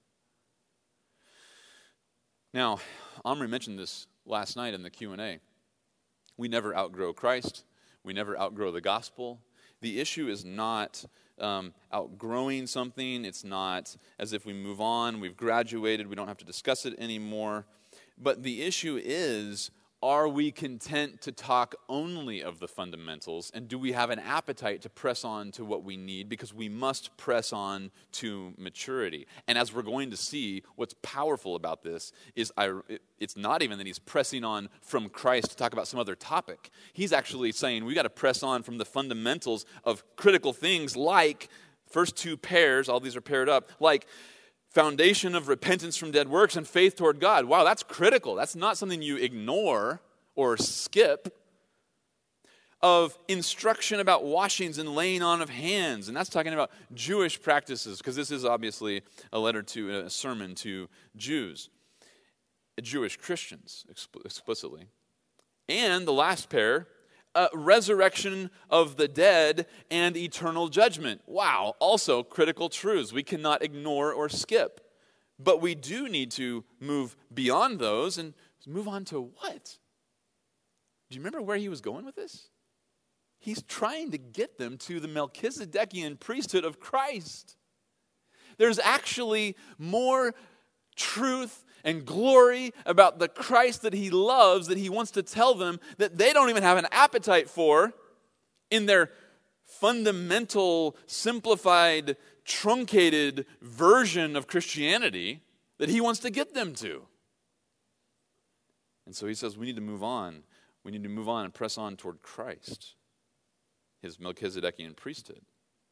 Now, Omri mentioned this last night in the Q&A. We never outgrow Christ. We never outgrow the gospel. The issue is not outgrowing something. It's not as if we move on, we've graduated, we don't have to discuss it anymore. But the issue is, are we content to talk only of the fundamentals? And do we have an appetite to press on to what we need? Because we must press on to maturity. And as we're going to see, what's powerful about this is it's not even that he's pressing on from Christ to talk about some other topic. He's actually saying we got to press on from the fundamentals of critical things like first 2 pairs, all these are paired up, like foundation of repentance from dead works and faith toward God. Wow, that's critical. That's not something you ignore or skip. Of instruction about washings and laying on of hands. And that's talking about Jewish practices, because this is obviously a sermon to Jews, Jewish Christians explicitly. And the last pair, resurrection of the dead and eternal judgment. Wow, also critical truths we cannot ignore or skip. But we do need to move beyond those and move on to what? Do you remember where he was going with this? He's trying to get them to the Melchizedekian priesthood of Christ. There's actually more truth and glory about the Christ that he loves, that he wants to tell them that they don't even have an appetite for in their fundamental, simplified, truncated version of Christianity that he wants to get them to. And so he says we need to move on. We need to move on and press on toward Christ, his Melchizedekian priesthood.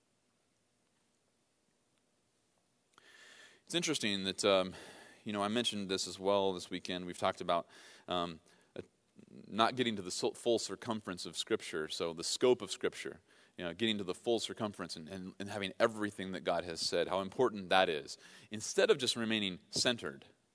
It's interesting that I mentioned this as well this weekend. We've talked about not getting to the full circumference of Scripture, so the scope of Scripture, getting to the full circumference and having everything that God has said, how important that is, instead of just remaining centered.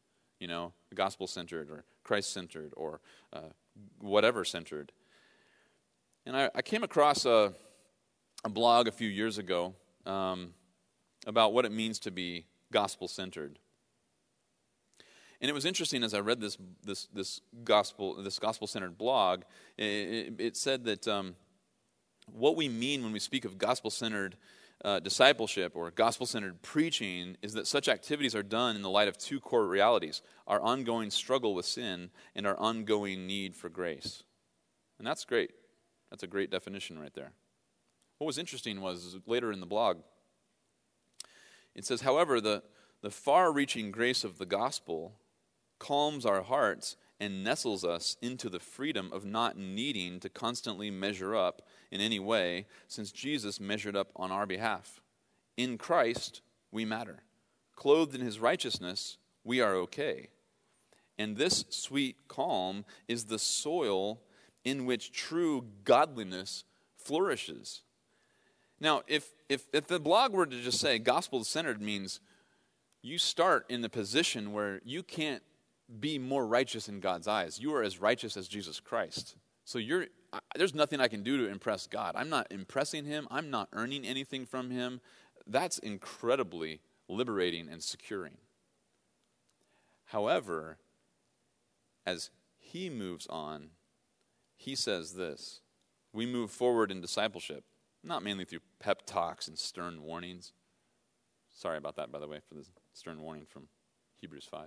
gospel-centered or Christ-centered or whatever-centered. And I came across a blog a few years ago about what it means to be gospel-centered. And it was interesting as I read this gospel-centered blog. It said that what we mean when we speak of gospel-centered discipleship or gospel-centered preaching is that such activities are done in the light of two core realities: our ongoing struggle with sin and our ongoing need for grace. And that's great. That's a great definition right there. What was interesting was later in the blog, it says, however, the far-reaching grace of the gospel calms our hearts and nestles us into the freedom of not needing to constantly measure up in any way, since Jesus measured up on our behalf. In Christ, we matter. Clothed in his righteousness, we are okay. And this sweet calm is the soil in which true godliness flourishes. Now, if the blog were to just say gospel-centered means you start in the position where you can't be more righteous in God's eyes. You are as righteous as Jesus Christ. So there's nothing I can do to impress God. I'm not impressing him. I'm not earning anything from him. That's incredibly liberating and securing. However, as he moves on, he says this: we move forward in discipleship, not mainly through pep talks and stern warnings. Sorry about that, by the way, for the stern warning from Hebrews 5.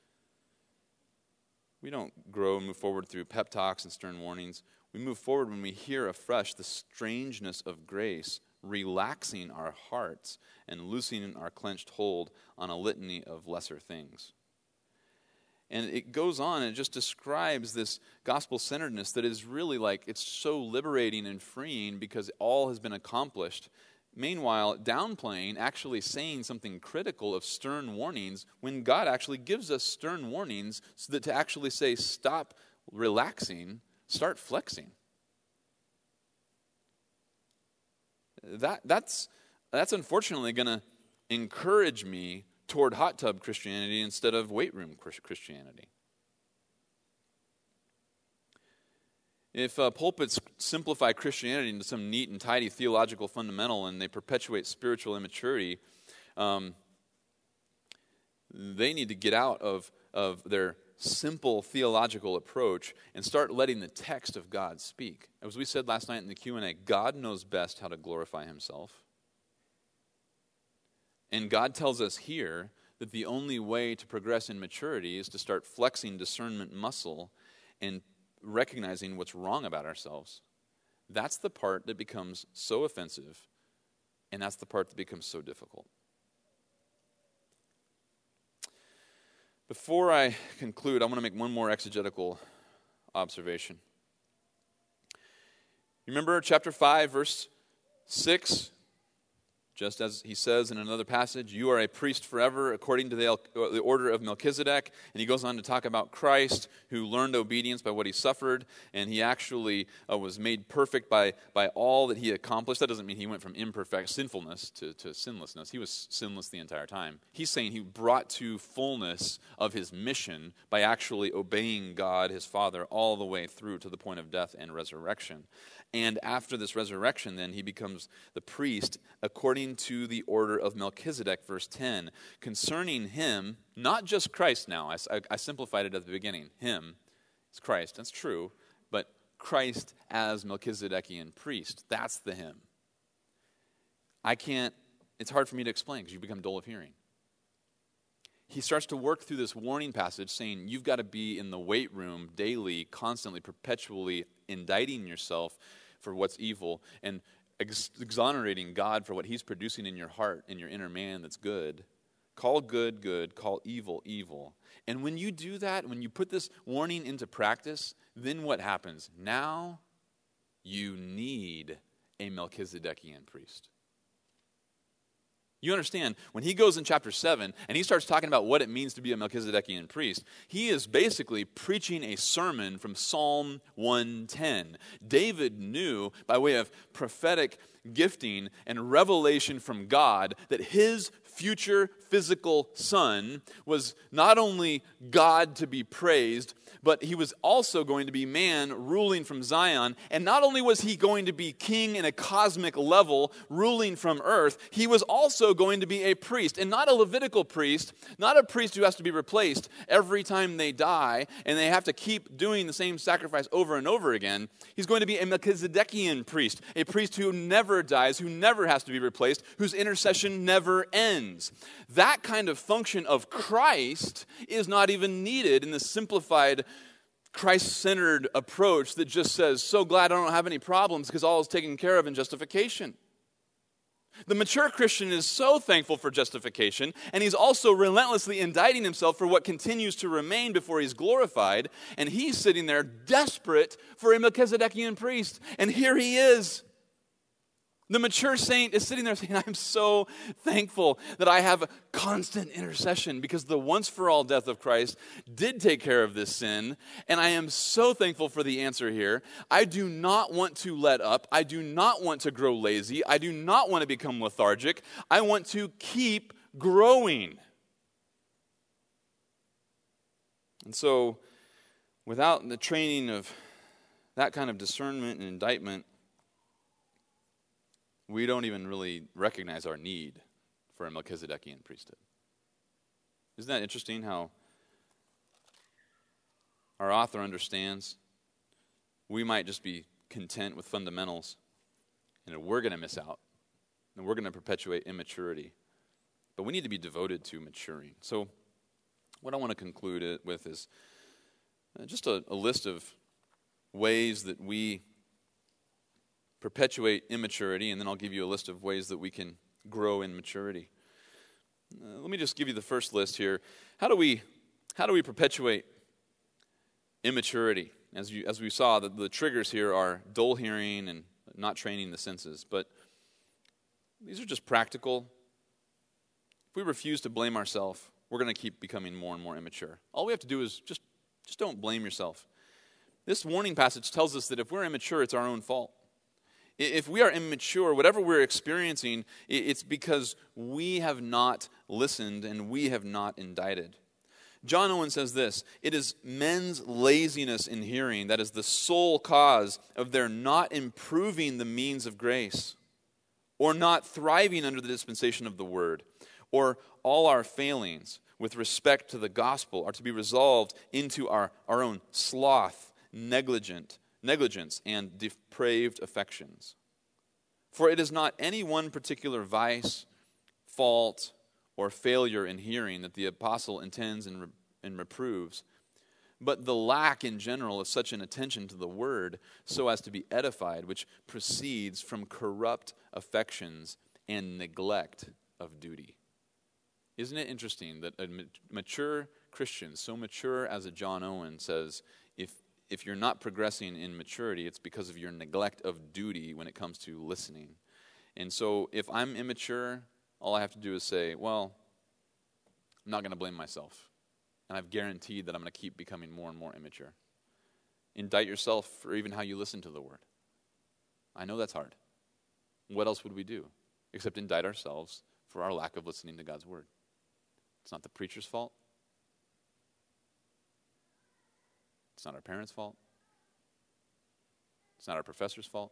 We don't grow and move forward through pep talks and stern warnings. We move forward when we hear afresh the strangeness of grace, relaxing our hearts and loosening our clenched hold on a litany of lesser things. And it goes on and it just describes this gospel-centeredness that is really like, it's so liberating and freeing because all has been accomplished. Meanwhile, downplaying, actually saying something critical of stern warnings when God actually gives us stern warnings so that to actually say, stop relaxing, start flexing. That's unfortunately going to encourage me toward hot tub Christianity instead of weight room Christianity. If pulpits simplify Christianity into some neat and tidy theological fundamental and they perpetuate spiritual immaturity, they need to get out of their simple theological approach and start letting the text of God speak. As we said last night in the Q&A, God knows best how to glorify himself. And God tells us here that the only way to progress in maturity is to start flexing discernment muscle and recognizing what's wrong about ourselves. That's the part that becomes so offensive, and that's the part that becomes so difficult. Before I conclude, I want to make one more exegetical observation. Remember chapter 5, verse 6? Just as he says in another passage, you are a priest forever according to the order of Melchizedek. And he goes on to talk about Christ, who learned obedience by what he suffered, and he actually was made perfect by all that he accomplished. That doesn't mean he went from imperfect sinfulness to sinlessness. He was sinless the entire time. He's saying he brought to fullness of his mission by actually obeying God, his Father, all the way through to the point of death and resurrection. And after this resurrection, then, he becomes the priest according to the order of Melchizedek, verse 10. Concerning him, not just Christ now. I simplified it at the beginning. Him is Christ. That's true. But Christ as Melchizedekian priest. That's the him. It's hard for me to explain because you become dull of hearing. He starts to work through this warning passage saying you've got to be in the weight room daily, constantly, perpetually indicting yourself for what's evil and exonerating God for what he's producing in your heart, in your inner man that's good. Call good, good. Call evil, evil. And when you do that, when you put this warning into practice, then what happens? Now you need a Melchizedekian priest. You understand, when he goes in chapter 7 and he starts talking about what it means to be a Melchizedekian priest, he is basically preaching a sermon from Psalm 110. David knew, by way of prophetic gifting and revelation from God, that his future physical son was not only God to be praised, but he was also going to be man ruling from Zion. And not only was he going to be king in a cosmic level, ruling from earth, he was also going to be a priest. And not a Levitical priest, not a priest who has to be replaced every time they die, and they have to keep doing the same sacrifice over and over again. He's going to be a Melchizedekian priest, a priest who never dies, who never has to be replaced, whose intercession never ends. That kind of function of Christ is not even needed in the simplified Christ-centered approach that just says, so glad I don't have any problems because all is taken care of in justification. The mature Christian is so thankful for justification, and he's also relentlessly indicting himself for what continues to remain before he's glorified, and he's sitting there desperate for a Melchizedekian priest, and here he is. The mature saint is sitting there saying, I'm so thankful that I have a constant intercession because the once-for-all death of Christ did take care of this sin, and I am so thankful for the answer here. I do not want to let up. I do not want to grow lazy. I do not want to become lethargic. I want to keep growing. And so, without the training of that kind of discernment and indictment, we don't even really recognize our need for a Melchizedekian priesthood. Isn't that interesting how our author understands? We might just be content with fundamentals, and we're going to miss out, and we're going to perpetuate immaturity. But we need to be devoted to maturing. So what I want to conclude it with is just a list of ways that we perpetuate immaturity, and then I'll give you a list of ways that we can grow in maturity. Let me just give you the first list here. How do we perpetuate immaturity? As we saw, the triggers here are dull hearing and not training the senses. But these are just practical. If we refuse to blame ourselves, we're going to keep becoming more and more immature. All we have to do is just don't blame yourself. This warning passage tells us that if we're immature, it's our own fault. If we are immature, whatever we're experiencing, it's because we have not listened and we have not indicted. John Owen says this, it is men's laziness in hearing that is the sole cause of their not improving the means of grace, or not thriving under the dispensation of the word, or all our failings with respect to the gospel are to be resolved into our own sloth, negligence, and depraved affections. For it is not any one particular vice, fault, or failure in hearing that the apostle intends and reproves, but the lack in general of such an attention to the word so as to be edified, which proceeds from corrupt affections and neglect of duty. Isn't it interesting that a mature Christian, so mature as a John Owen, says, if you're not progressing in maturity, it's because of your neglect of duty when it comes to listening. And so if I'm immature, all I have to do is say, well, I'm not going to blame myself. And I've guaranteed that I'm going to keep becoming more and more immature. Indict yourself for even how you listen to the word. I know that's hard. What else would we do except indict ourselves for our lack of listening to God's word? It's not the preacher's fault. It's not our parents' fault. It's not our professor's fault.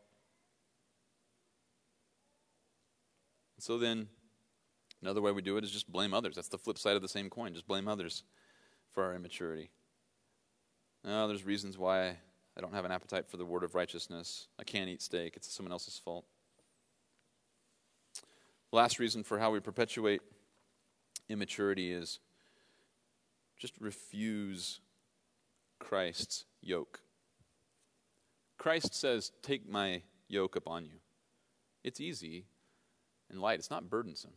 And so then, another way we do it is just blame others. That's the flip side of the same coin. Just blame others for our immaturity. No, there's reasons why I don't have an appetite for the word of righteousness. I can't eat steak. It's someone else's fault. Last reason for how we perpetuate immaturity is just refuse Christ's yoke. Christ says, take my yoke upon you. It's easy and light. It's not burdensome.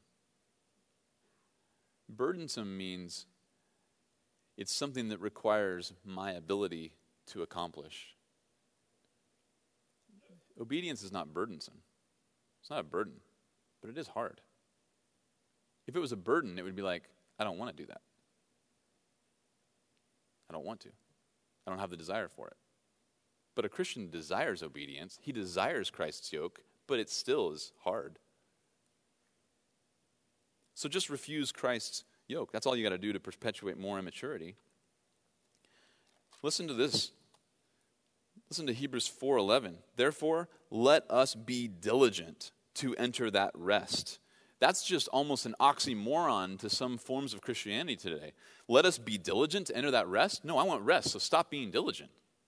Burdensome means it's something that requires my ability to accomplish. Obedience is not burdensome. It's not a burden, but it is hard. If it was a burden, it would be like, I don't want to do that. I don't want to. I don't have the desire for it. But a Christian desires obedience. He desires Christ's yoke, but it still is hard. So just refuse Christ's yoke. That's all you got to do to perpetuate more immaturity. Listen to this. Listen to Hebrews 4:11. Therefore, let us be diligent to enter that rest. That's just almost an oxymoron to some forms of Christianity today. Let us be diligent to enter that rest? No, I want rest, so stop being diligent.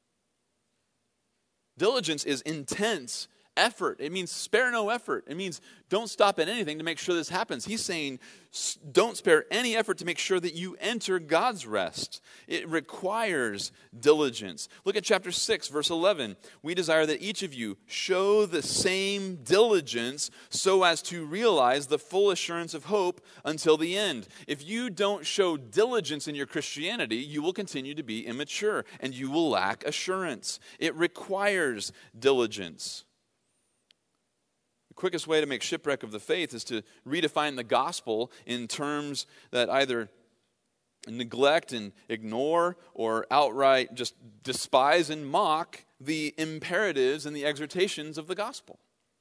Diligence is intense effort. It means spare no effort. It means don't stop at anything to make sure this happens. He's saying don't spare any effort to make sure that you enter God's rest. It requires diligence. Look at chapter 6, verse 11. We desire that each of you show the same diligence so as to realize the full assurance of hope until the end. If you don't show diligence in your Christianity, you will continue to be immature and you will lack assurance. It requires diligence. The quickest way to make shipwreck of the faith is to redefine the gospel in terms that either neglect and ignore or outright just despise and mock the imperatives and the exhortations of the gospel.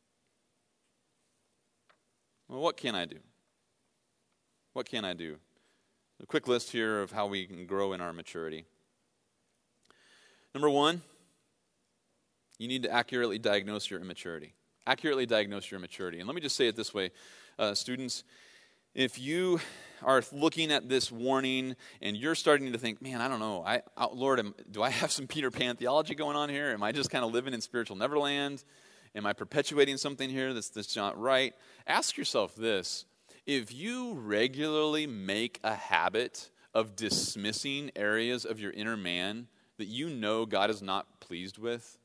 Well, what can I do? What can I do? A quick list here of how we can grow in our maturity. Number one, you need to accurately diagnose your immaturity. Accurately diagnose your immaturity. And let me just say it this way, students, if you are looking at this warning and you're starting to think, man, I don't know, Lord, do I have some Peter Pan theology going on here? Am I just kind of living in spiritual Neverland? Am I perpetuating something here that's not right? Ask yourself this. If you regularly make a habit of dismissing areas of your inner man that you know God is not pleased with,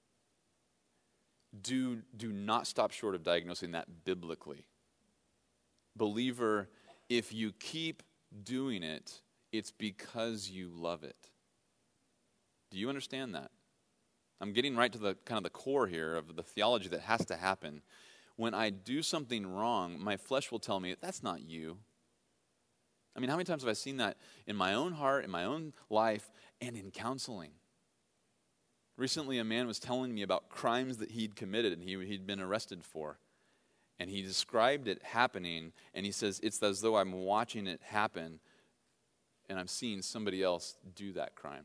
do not stop short of diagnosing that biblically. Believer, if you keep doing it, it's because you love it. Do you understand that? I'm getting right to the kind of the core here of the theology that has to happen. When I do something wrong, my flesh will tell me, that's not you. I mean, how many times have I seen that in my own heart, in my own life, and in counseling? Recently, a man was telling me about crimes that he'd committed and he'd been arrested for. And he described it happening, and he says, it's as though I'm watching it happen, and I'm seeing somebody else do that crime.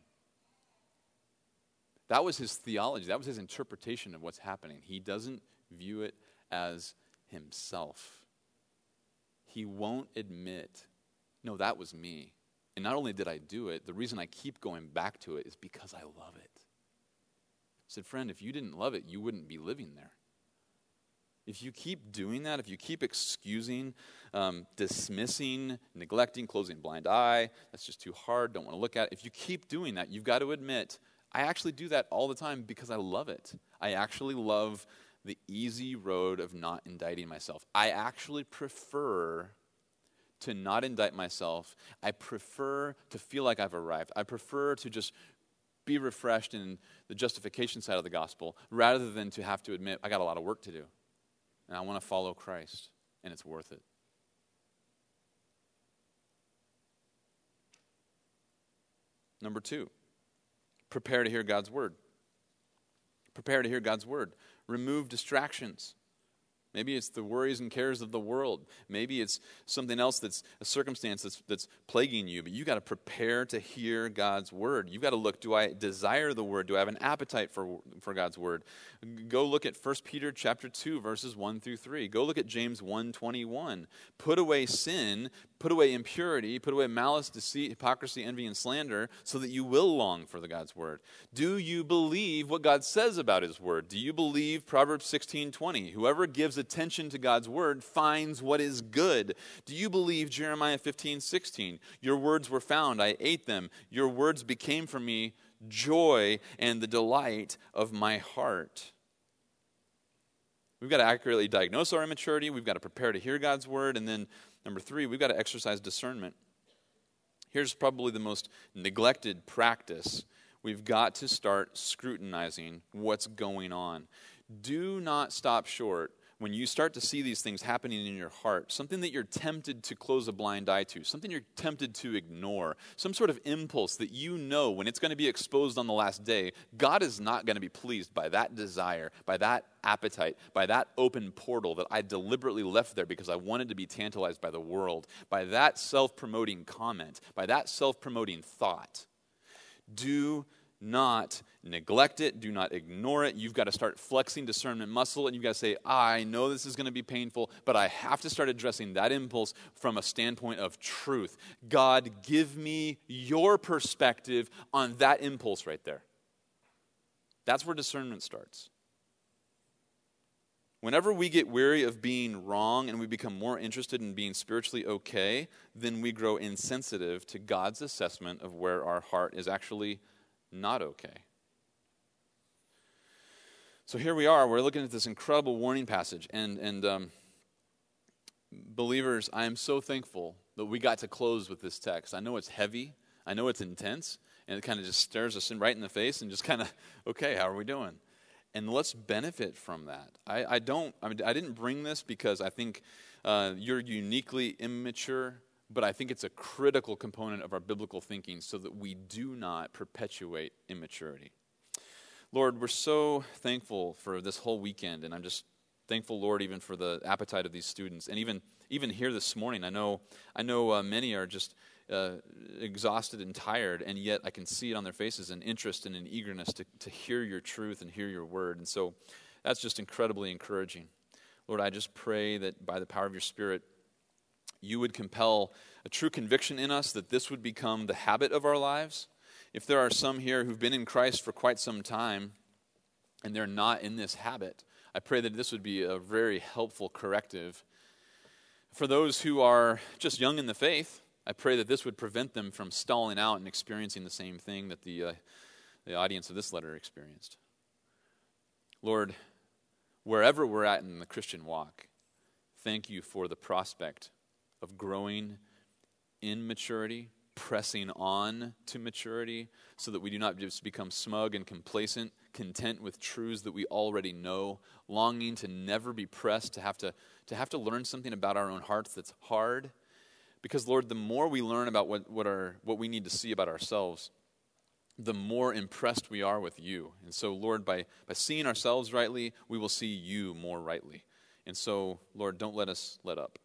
That was his theology. That was his interpretation of what's happening. He doesn't view it as himself. He won't admit, no, that was me. And not only did I do it, the reason I keep going back to it is because I love it. I said, friend, if you didn't love it, you wouldn't be living there. If you keep doing that, if you keep excusing, dismissing, neglecting, closing a blind eye, that's just too hard, don't want to look at it. If you keep doing that, you've got to admit, I actually do that all the time because I love it. I actually love the easy road of not indicting myself. I actually prefer to not indict myself. I prefer to feel like I've arrived. I prefer to just be refreshed in the justification side of the gospel rather than to have to admit, I got a lot of work to do. And I want to follow Christ, and it's worth it. Number two, prepare to hear God's word. Prepare to hear God's word. Remove distractions. Maybe it's the worries and cares of the world. Maybe it's something else that's a circumstance that's plaguing you. But you got to prepare to hear God's word. You've got to look, do I desire the word? Do I have an appetite for God's word? Go look at 1 Peter chapter 2, verses 1 through 3. Go look at James 1:21. Put away sin, put away impurity, put away malice, deceit, hypocrisy, envy, and slander, so that you will long for the God's word. Do you believe what God says about his word? Do you believe Proverbs 16:20? Whoever gives attention to God's word finds what is good. Do you believe Jeremiah 15:16? Your words were found, I ate them. Your words became for me joy and the delight of my heart. We've got to accurately diagnose our immaturity. We've got to prepare to hear God's word. And then number three, we've got to exercise discernment. Here's probably the most neglected practice. We've got to start scrutinizing what's going on. Do not stop short when you start to see these things happening in your heart, something that you're tempted to close a blind eye to, something you're tempted to ignore, some sort of impulse that you know when it's going to be exposed on the last day, God is not going to be pleased by that desire, by that appetite, by that open portal that I deliberately left there because I wanted to be tantalized by the world, by that self-promoting comment, by that self-promoting thought. Do not neglect it. Do not ignore it. You've got to start flexing discernment muscle, and you've got to say, I know this is going to be painful, but I have to start addressing that impulse from a standpoint of truth. God, give me your perspective on that impulse right there. That's where discernment starts. Whenever we get weary of being wrong and we become more interested in being spiritually okay, then we grow insensitive to God's assessment of where our heart is actually not okay. So here we are, we're looking at this incredible warning passage, and believers, I am so thankful that we got to close with this text. I know it's heavy, I know it's intense, and it kind of just stares us right in the face and just kind of, okay, how are we doing? And let's benefit from that. I didn't bring this because I think you're uniquely immature, but I think it's a critical component of our biblical thinking so that we do not perpetuate immaturity. Lord, we're so thankful for this whole weekend, and I'm just thankful, Lord, even for the appetite of these students. And even here this morning, I know many are just exhausted and tired, and yet I can see it on their faces, an interest and an eagerness to hear your truth and hear your word. And so that's just incredibly encouraging. Lord, I just pray that by the power of your Spirit, you would compel a true conviction in us that this would become the habit of our lives. If there are some here who've been in Christ for quite some time and they're not in this habit, I pray that this would be a very helpful corrective. For those who are just young in the faith, I pray that this would prevent them from stalling out and experiencing the same thing that the audience of this letter experienced. Lord, wherever we're at in the Christian walk, thank you for the prospect of growing in maturity, pressing on to maturity, so that we do not just become smug and complacent, content with truths that we already know, longing to never be pressed, to have to learn something about our own hearts that's hard. Because, Lord, the more we learn about what we need to see about ourselves, the more impressed we are with you. And so, Lord, by seeing ourselves rightly, we will see you more rightly. And so, Lord, don't let us let up.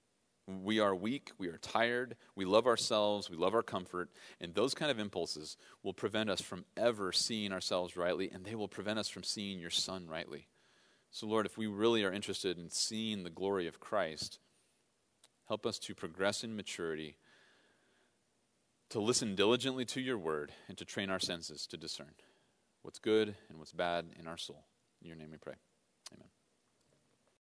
We are weak, we are tired, we love ourselves, we love our comfort, and those kind of impulses will prevent us from ever seeing ourselves rightly, and they will prevent us from seeing your Son rightly. So, Lord, if we really are interested in seeing the glory of Christ, help us to progress in maturity, to listen diligently to your word, and to train our senses to discern what's good and what's bad in our soul. In your name we pray. Amen.